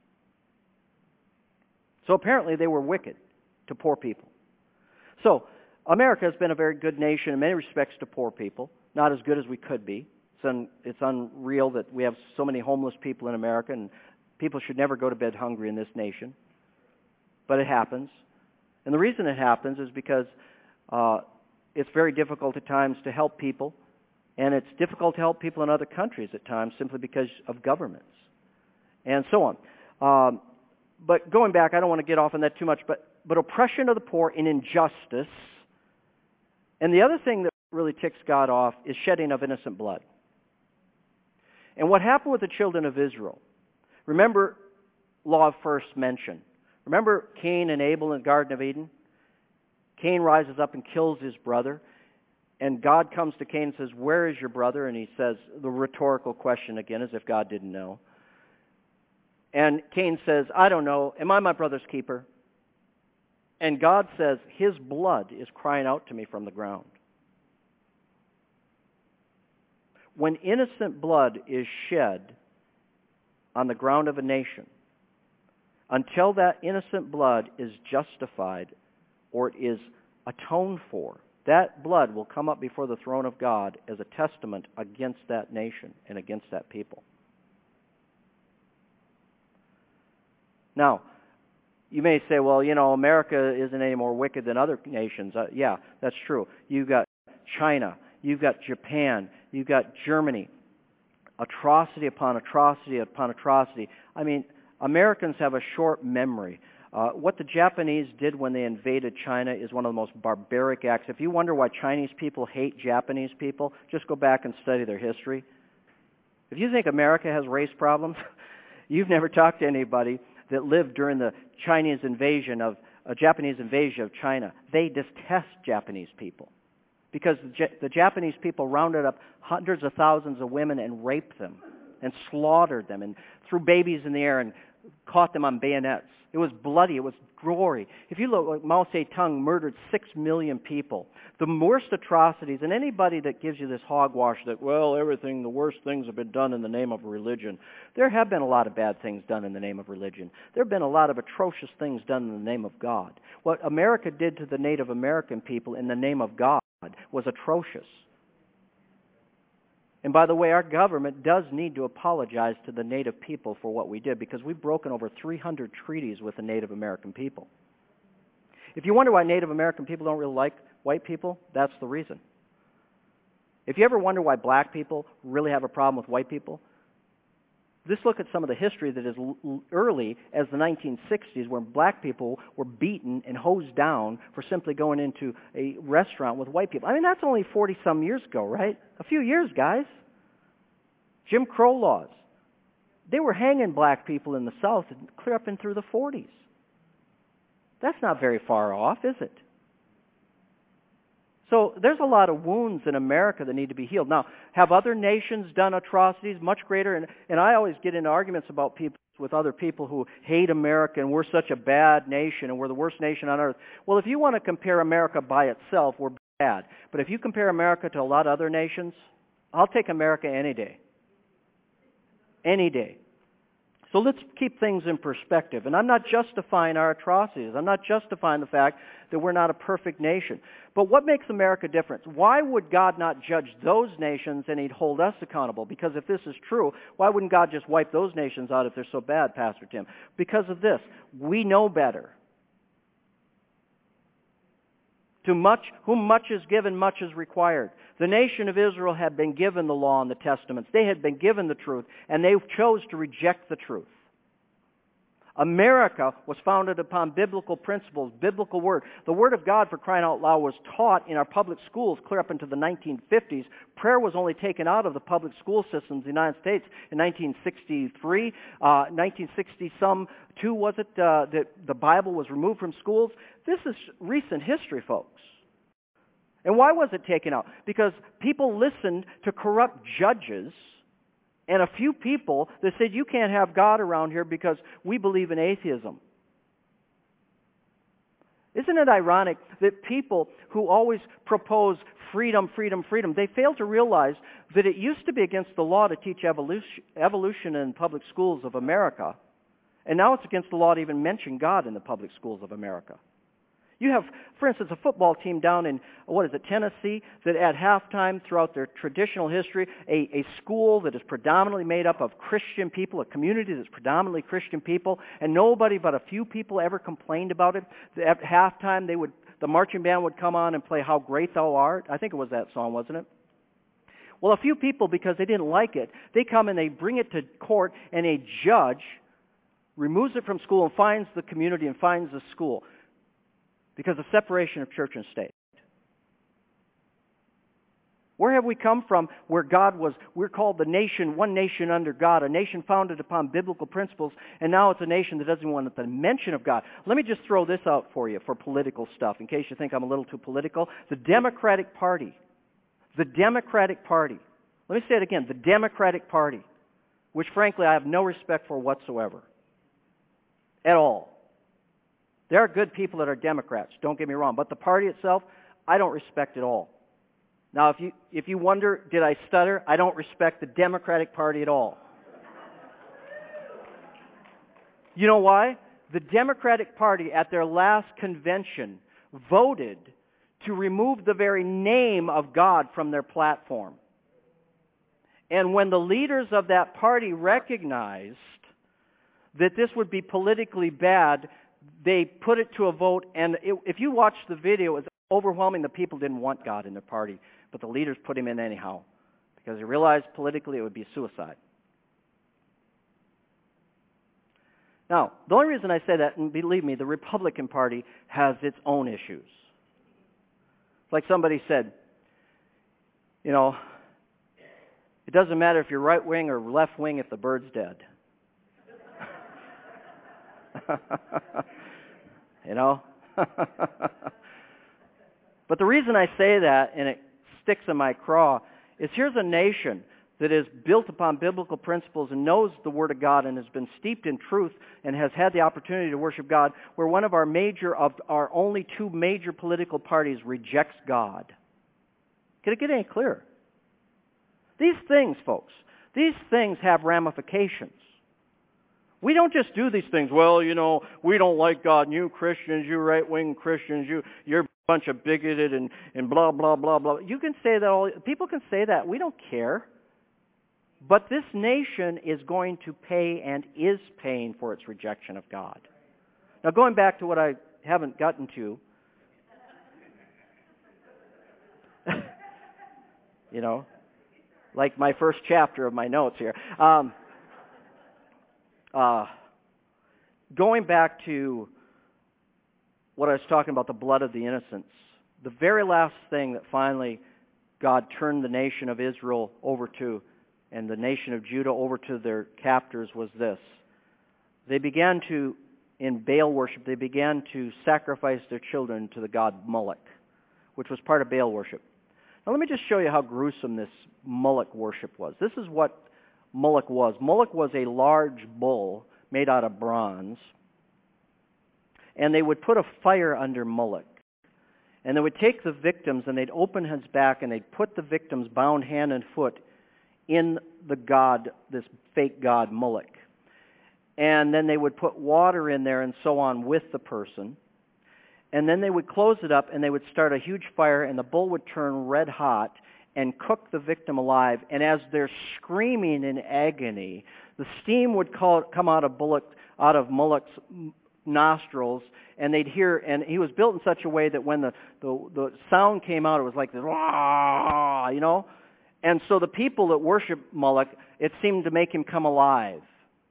So apparently they were wicked to poor people. So America has been a very good nation in many respects to poor people, not as good as we could be. It's unreal that we have so many homeless people in America, and people should never go to bed hungry in this nation. But it happens. And the reason it happens is because it's very difficult at times to help people, and it's difficult to help people in other countries at times simply because of governments, and so on. But going back, I don't want to get off on that too much, but oppression of the poor and injustice. And the other thing that really ticks God off is shedding of innocent blood. And what happened with the children of Israel, remember law of first mention. Remember Cain and Abel in the Garden of Eden? Cain rises up and kills his brother. And God comes to Cain and says, where is your brother? And he says, the rhetorical question again, as if God didn't know. And Cain says, I don't know. Am I my brother's keeper? And God says, his blood is crying out to me from the ground. When innocent blood is shed on the ground of a nation, until that innocent blood is justified or it is atoned for, that blood will come up before the throne of God as a testament against that nation and against that people. Now, you may say, well, America isn't any more wicked than other nations. Yeah, that's true. You've got China. You've got Japan. You've got Germany. Atrocity upon atrocity upon atrocity. I mean, Americans have a short memory. What the Japanese did when they invaded China is one of the most barbaric acts. If you wonder why Chinese people hate Japanese people, just go back and study their history. If you think America has race problems, you've never talked to anybody that lived during the Japanese invasion of China. They detest Japanese people because the Japanese people rounded up hundreds of thousands of women and raped them and slaughtered them and threw babies in the air and caught them on bayonets. It was bloody. It was gory. If you look, Mao Zedong murdered 6 million people. The worst atrocities, and anybody that gives you this hogwash that, the worst things have been done in the name of religion. There have been a lot of bad things done in the name of religion. There have been a lot of atrocious things done in the name of God. What America did to the Native American people in the name of God was atrocious. And by the way, our government does need to apologize to the Native people for what we did, because we've broken over 300 treaties with the Native American people. If you wonder why Native American people don't really like white people, that's the reason. If you ever wonder why black people really have a problem with white people, just look at some of the history that is early as the 1960s, where black people were beaten and hosed down for simply going into a restaurant with white people. I mean, that's only 40-some years ago, right? A few years, guys. Jim Crow laws. They were hanging black people in the South clear up and through the 40s. That's not very far off, is it? So there's a lot of wounds in America that need to be healed. Now, have other nations done atrocities much greater? And I always get into arguments about people with other people who hate America and we're such a bad nation and we're the worst nation on earth. Well, if you want to compare America by itself, we're bad. But if you compare America to a lot of other nations, I'll take America any day. Any day. So let's keep things in perspective. And I'm not justifying our atrocities. I'm not justifying the fact that we're not a perfect nation. But what makes America different? Why would God not judge those nations and He'd hold us accountable? Because if this is true, why wouldn't God just wipe those nations out if they're so bad, Pastor Tim? Because of this. We know better. To whom much is given, much is required. The nation of Israel had been given the law and the testaments. They had been given the truth, and they chose to reject the truth. America was founded upon biblical principles, biblical word. The Word of God, for crying out loud, was taught in our public schools clear up into the 1950s. Prayer was only taken out of the public school systems in the United States in 1963. 1960-some-2, was it, that the Bible was removed from schools? This is recent history, folks. And why was it taken out? Because people listened to corrupt judges and a few people that said, you can't have God around here because we believe in atheism. Isn't it ironic that people who always propose freedom, freedom, freedom, they fail to realize that it used to be against the law to teach evolution in public schools of America, and now it's against the law to even mention God in the public schools of America. You have, for instance, a football team down in, Tennessee, that at halftime throughout their traditional history, a school that is predominantly made up of Christian people, a community that's predominantly Christian people, and nobody but a few people ever complained about it. At halftime, the marching band would come on and play How Great Thou Art. I think it was that song, wasn't it? Well, a few people, because they didn't like it, they come and they bring it to court, and a judge removes it from school and fines the community and fines the school. Because of separation of church and state. Where have we come from where we're called the nation, one nation under God, a nation founded upon biblical principles, and now it's a nation that doesn't want the mention of God. Let me just throw this out for you for political stuff, in case you think I'm a little too political. The Democratic Party. The Democratic Party. Let me say it again. The Democratic Party, which frankly I have no respect for whatsoever. At all. There are good people that are Democrats, don't get me wrong, but the party itself, I don't respect at all. Now, if you wonder, did I stutter? I don't respect the Democratic Party at all. You know why? The Democratic Party at their last convention voted to remove the very name of God from their platform. And when the leaders of that party recognized that this would be politically bad, they put it to a vote, and if you watch the video, it's overwhelming. The people didn't want God in their party, but the leaders put him in anyhow because they realized politically it would be suicide. Now, the only reason I say that, and believe me, the Republican Party has its own issues. Like somebody said, it doesn't matter if you're right wing or left wing if the bird's dead. But the reason I say that, and it sticks in my craw, is here's a nation that is built upon biblical principles and knows the Word of God and has been steeped in truth and has had the opportunity to worship God, where one of our only two major political parties rejects God. Can it get any clearer? These things, folks, these things have ramifications. We don't just do these things, we don't like God, and you Christians, you right-wing Christians, you're a bunch of bigoted and blah, blah, blah, blah. You can say that people can say that. We don't care. But this nation is going to pay and is paying for its rejection of God. Now, going back to what I haven't gotten to, like my first chapter of my notes here. Going back to what I was talking about, the blood of the innocents, the very last thing that finally God turned the nation of Israel over to, and the nation of Judah over to their captors, was this. They began to, in Baal worship, they began to sacrifice their children to the god Moloch, which was part of Baal worship. Now let me just show you how gruesome this Moloch worship was. This is what Moloch was. Moloch was a large bull made out of bronze, and they would put a fire under Moloch. And they would take the victims and they'd open his back and they'd put the victims bound hand and foot in the god, this fake god Moloch. And then they would put water in there and so on with the person. And then they would close it up and they would start a huge fire, and the bull would turn red hot and cook the victim alive. And as they're screaming in agony, the steam would come out of Moloch's nostrils, and they'd hear, and he was built in such a way that when the sound came out, it was like this, And so the people that worship Moloch, it seemed to make him come alive.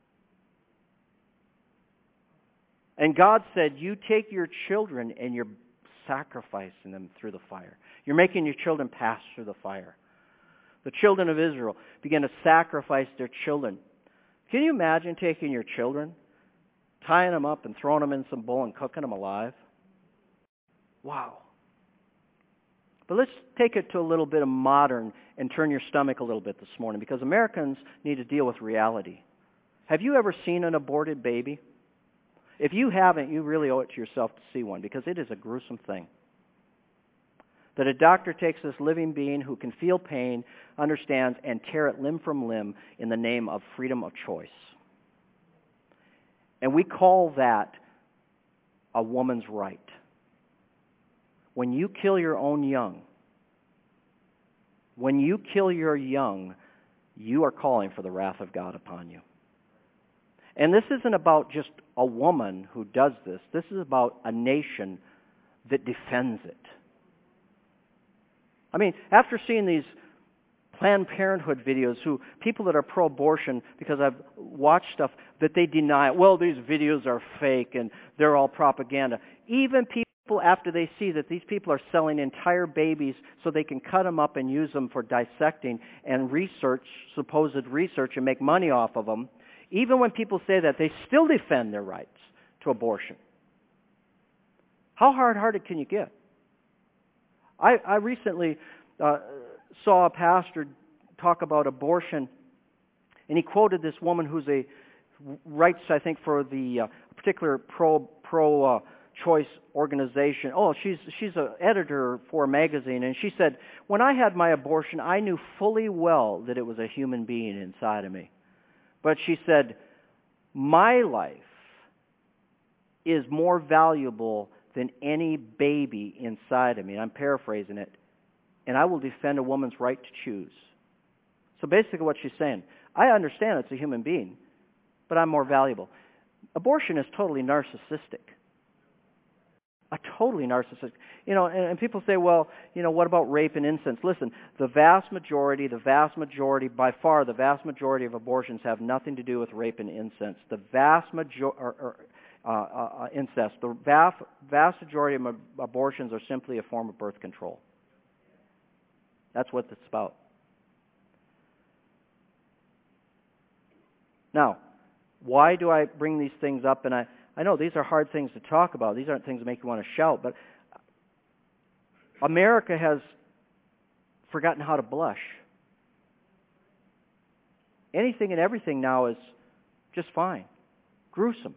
And God said, you take your children and you're sacrificing them through the fire. You're making your children pass through the fire. The children of Israel began to sacrifice their children. Can you imagine taking your children, tying them up and throwing them in some bowl and cooking them alive? Wow. But let's take it to a little bit of modern and turn your stomach a little bit this morning, because Americans need to deal with reality. Have you ever seen an aborted baby? If you haven't, you really owe it to yourself to see one, because it is a gruesome thing. That a doctor takes this living being who can feel pain, understands, and tear it limb from limb in the name of freedom of choice. And we call that a woman's right. When you kill your own young, you are calling for the wrath of God upon you. And this isn't about just a woman who does this. This is about a nation that defends it. I mean, after seeing these Planned Parenthood videos, people that are pro-abortion, because I've watched stuff that they deny, well, these videos are fake and they're all propaganda. Even people, after they see that these people are selling entire babies so they can cut them up and use them for dissecting and research, supposed research, and make money off of them, even when people say that, they still defend their rights to abortion. How hard-hearted can you get? I recently saw a pastor talk about abortion, and he quoted this woman who's writes, I think, for the particular pro-choice organization. Oh, she's an editor for a magazine, and she said, when I had my abortion, I knew fully well that it was a human being inside of me. But she said, my life is more valuable than any baby inside of me. And I'm paraphrasing it. And I will defend a woman's right to choose. So basically what she's saying, I understand it's a human being, but I'm more valuable. Abortion is totally narcissistic. Totally narcissistic. And people say, well, what about rape and incest? Listen, the vast majority, by far the vast majority of abortions have nothing to do with rape and incest. The vast majority of abortions are simply a form of birth control. That's what it's about. Now, why do I bring these things up? And I know these are hard things to talk about. These aren't things that make you want to shout, but America has forgotten how to blush. Anything and everything now is just fine. Gruesome.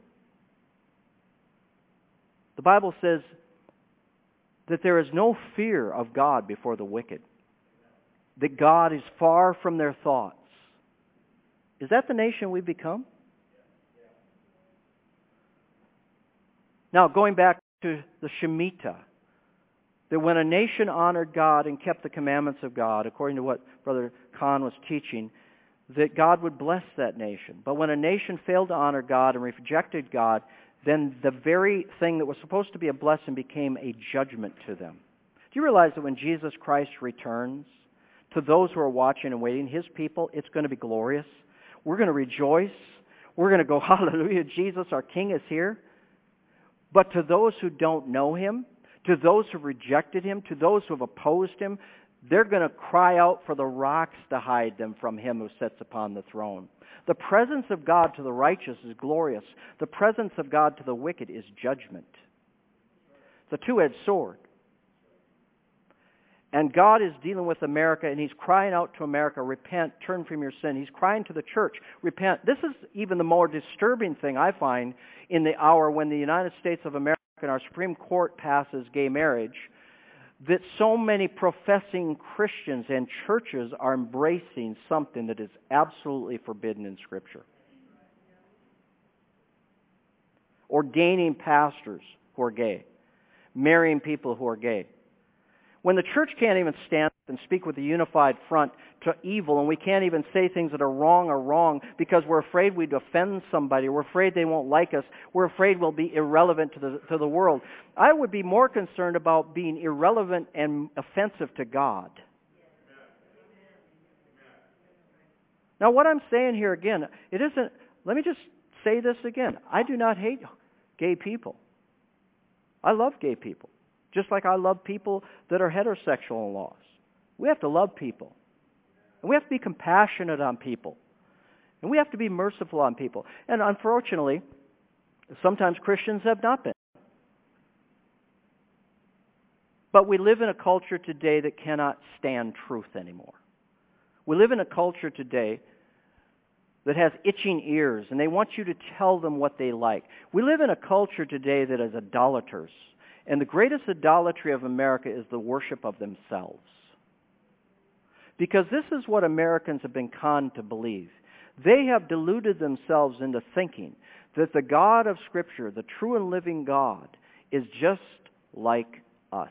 The Bible says that there is no fear of God before the wicked. That God is far from their thoughts. Is that the nation we've become? Now, going back to the Shemitah, that when a nation honored God and kept the commandments of God, according to what Brother Kahn was teaching, that God would bless that nation. But when a nation failed to honor God and rejected God, then the very thing that was supposed to be a blessing became a judgment to them. Do you realize that when Jesus Christ returns, to those who are watching and waiting, His people, it's going to be glorious. We're going to rejoice. We're going to go, hallelujah, Jesus, our King, is here. But to those who don't know Him, to those who rejected Him, to those who have opposed Him, they're going to cry out for the rocks to hide them from Him who sits upon the throne. The presence of God to the righteous is glorious. The presence of God to the wicked is judgment. It's a two-edged sword. And God is dealing with America, and He's crying out to America, repent, turn from your sin. He's crying to the church, repent. This is even the more disturbing thing I find in the hour when the United States of America and our Supreme Court passes gay marriage, that so many professing Christians and churches are embracing something that is absolutely forbidden in Scripture. Ordaining pastors who are gay, marrying people who are gay. When the church can't even stand up and speak with a unified front to evil, and we can't even say things that are wrong because we're afraid we'd offend somebody, we're afraid they won't like us, we're afraid we'll be irrelevant to the world. I would be more concerned about being irrelevant and offensive to God. Now, what I'm saying here again, it isn't, let me just say this again. I do not hate gay people. I love gay people. Just like I love people that are heterosexual and lost. We have to love people. And we have to be compassionate on people. And we have to be merciful on people. And unfortunately, sometimes Christians have not been. But we live in a culture today that cannot stand truth anymore. We live in a culture today that has itching ears, and they want you to tell them what they like. We live in a culture today that is idolaters. And the greatest idolatry of America is the worship of themselves. Because this is what Americans have been conned to believe. They have deluded themselves into thinking that the God of Scripture, the true and living God, is just like us.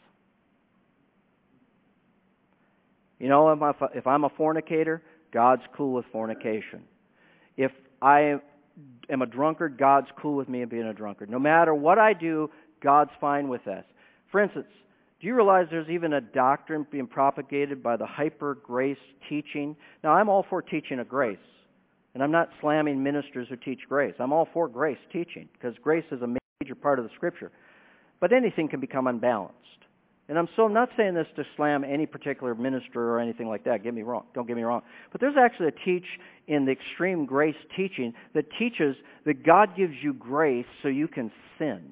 You know, if I'm a fornicator, God's cool with fornication. If I am a drunkard, God's cool with me being a drunkard. No matter what I do, God's fine with us. For instance, do you realize there's even a doctrine being propagated by the hyper-grace teaching? Now, I'm all for teaching of grace. And I'm not slamming ministers who teach grace. I'm all for grace teaching, because grace is a major part of the Scripture. But anything can become unbalanced. And I'm not saying this to slam any particular minister or anything like that. Don't get me wrong. But there's actually a teach in the extreme grace teaching that teaches that God gives you grace so you can sin.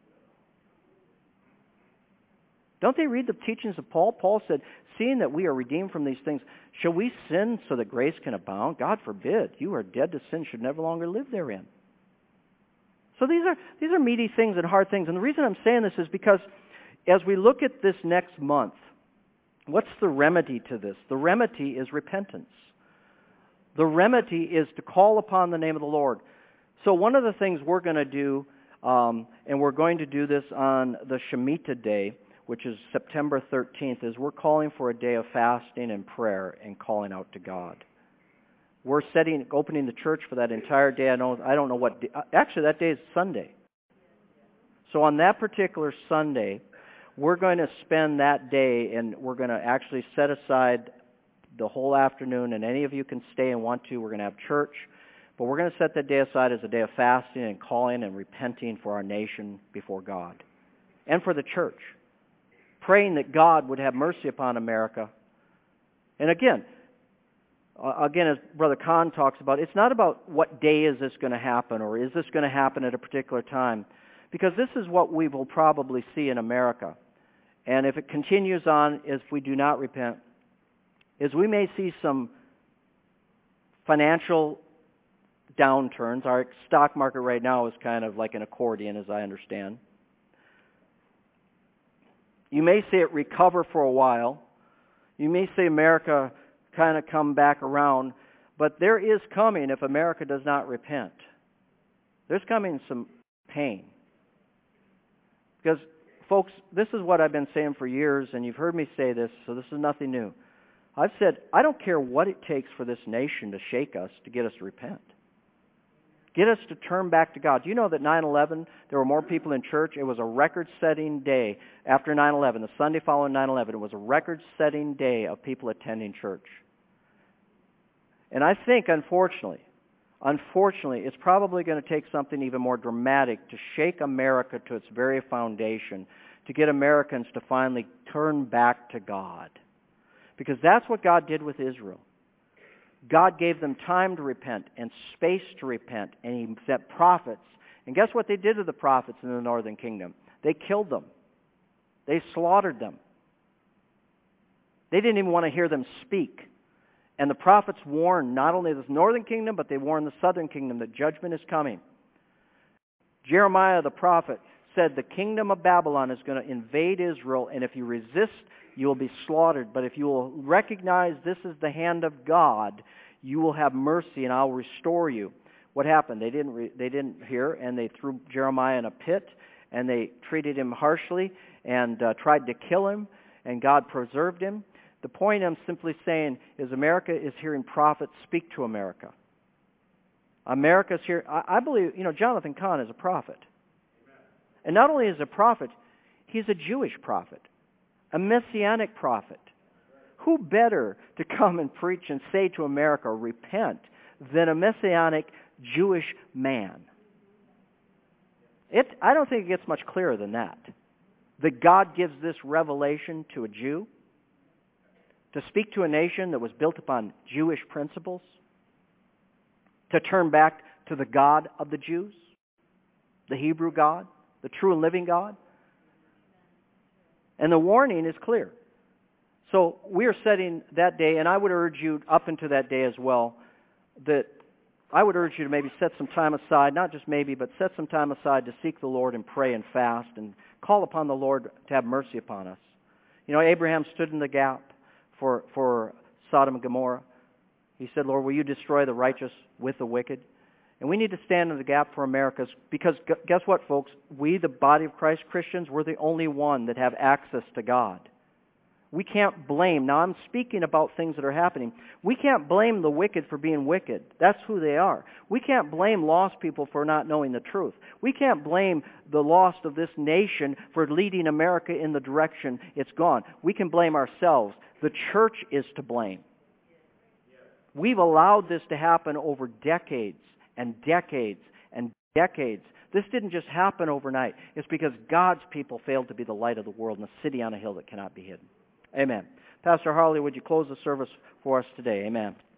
Don't they read the teachings of Paul? Paul said, seeing that we are redeemed from these things, shall we sin so that grace can abound? God forbid. You who are dead to sin should never longer live therein. So these are meaty things and hard things. And the reason I'm saying this is because as we look at this next month, what's the remedy to this? The remedy is repentance. The remedy is to call upon the name of the Lord. So one of the things we're going to do, and we're going to do this on the Shemitah day, which is September 13th, is we're calling for a day of fasting and prayer and calling out to God. We're opening the church for that entire day. I don't know what day. Actually, that day is Sunday. So on that particular Sunday, we're going to spend that day, and we're going to actually set aside the whole afternoon, and any of you can stay and want to. We're going to have church. But we're going to set that day aside as a day of fasting and calling and repenting for our nation before God and for the church, praying that God would have mercy upon America. And again, as Brother Kahn talks about, it's not about what day is this going to happen or is this going to happen at a particular time, because this is what we will probably see in America. And if it continues on, if we do not repent, is we may see some financial downturns. Our stock market right now is kind of like an accordion, as I understand. You may see it recover for a while. You may see America kind of come back around. But there is coming, if America does not repent, there's coming some pain. Because, folks, this is what I've been saying for years, and you've heard me say this, so this is nothing new. I've said, I don't care what it takes for this nation to shake us to get us to repent. Get us to turn back to God. Do you know that 9/11, there were more people in church? It was a record-setting day after 9/11. The Sunday following 9/11, it was a record-setting day of people attending church. And I think, unfortunately, it's probably going to take something even more dramatic to shake America to its very foundation, to get Americans to finally turn back to God. Because that's what God did with Israel. God gave them time to repent and space to repent, and He sent prophets. And guess what they did to the prophets in the northern kingdom? They killed them. They slaughtered them. They didn't even want to hear them speak. And the prophets warned not only the northern kingdom, but they warned the southern kingdom that judgment is coming. Jeremiah the prophet said the kingdom of Babylon is going to invade Israel, and if you resist, you will be slaughtered. But if you will recognize this is the hand of God, you will have mercy, and I'll restore you. What happened? They didn't hear, and they threw Jeremiah in a pit, and they treated him harshly, and tried to kill him, and God preserved him. The point I'm simply saying is America is hearing prophets speak to America. America's here. I believe, Jonathan Cahn is a prophet. And not only is a prophet, he's a Jewish prophet, a messianic prophet. Who better to come and preach and say to America, repent, than a messianic Jewish man? I don't think it gets much clearer than that. That God gives this revelation to a Jew, to speak to a nation that was built upon Jewish principles, to turn back to the God of the Jews, the Hebrew God, the true and living God. And the warning is clear. So we are setting that day, and I would urge you up into that day as well, that I would urge you to maybe set some time aside, not just maybe, but set some time aside to seek the Lord and pray and fast and call upon the Lord to have mercy upon us. Abraham stood in the gap for Sodom and Gomorrah. He said, Lord, will you destroy the righteous with the wicked? And we need to stand in the gap for America, because guess what, folks? We, the body of Christ Christians, we're the only one that have access to God. We can't blame. Now, I'm speaking about things that are happening. We can't blame the wicked for being wicked. That's who they are. We can't blame lost people for not knowing the truth. We can't blame the lost of this nation for leading America in the direction it's gone. We can blame ourselves. The church is to blame. We've allowed this to happen over decades and decades and decades. This didn't just happen overnight. It's because God's people failed to be the light of the world in a city on a hill that cannot be hidden. Amen. Pastor Harley, would you close the service for us today? Amen.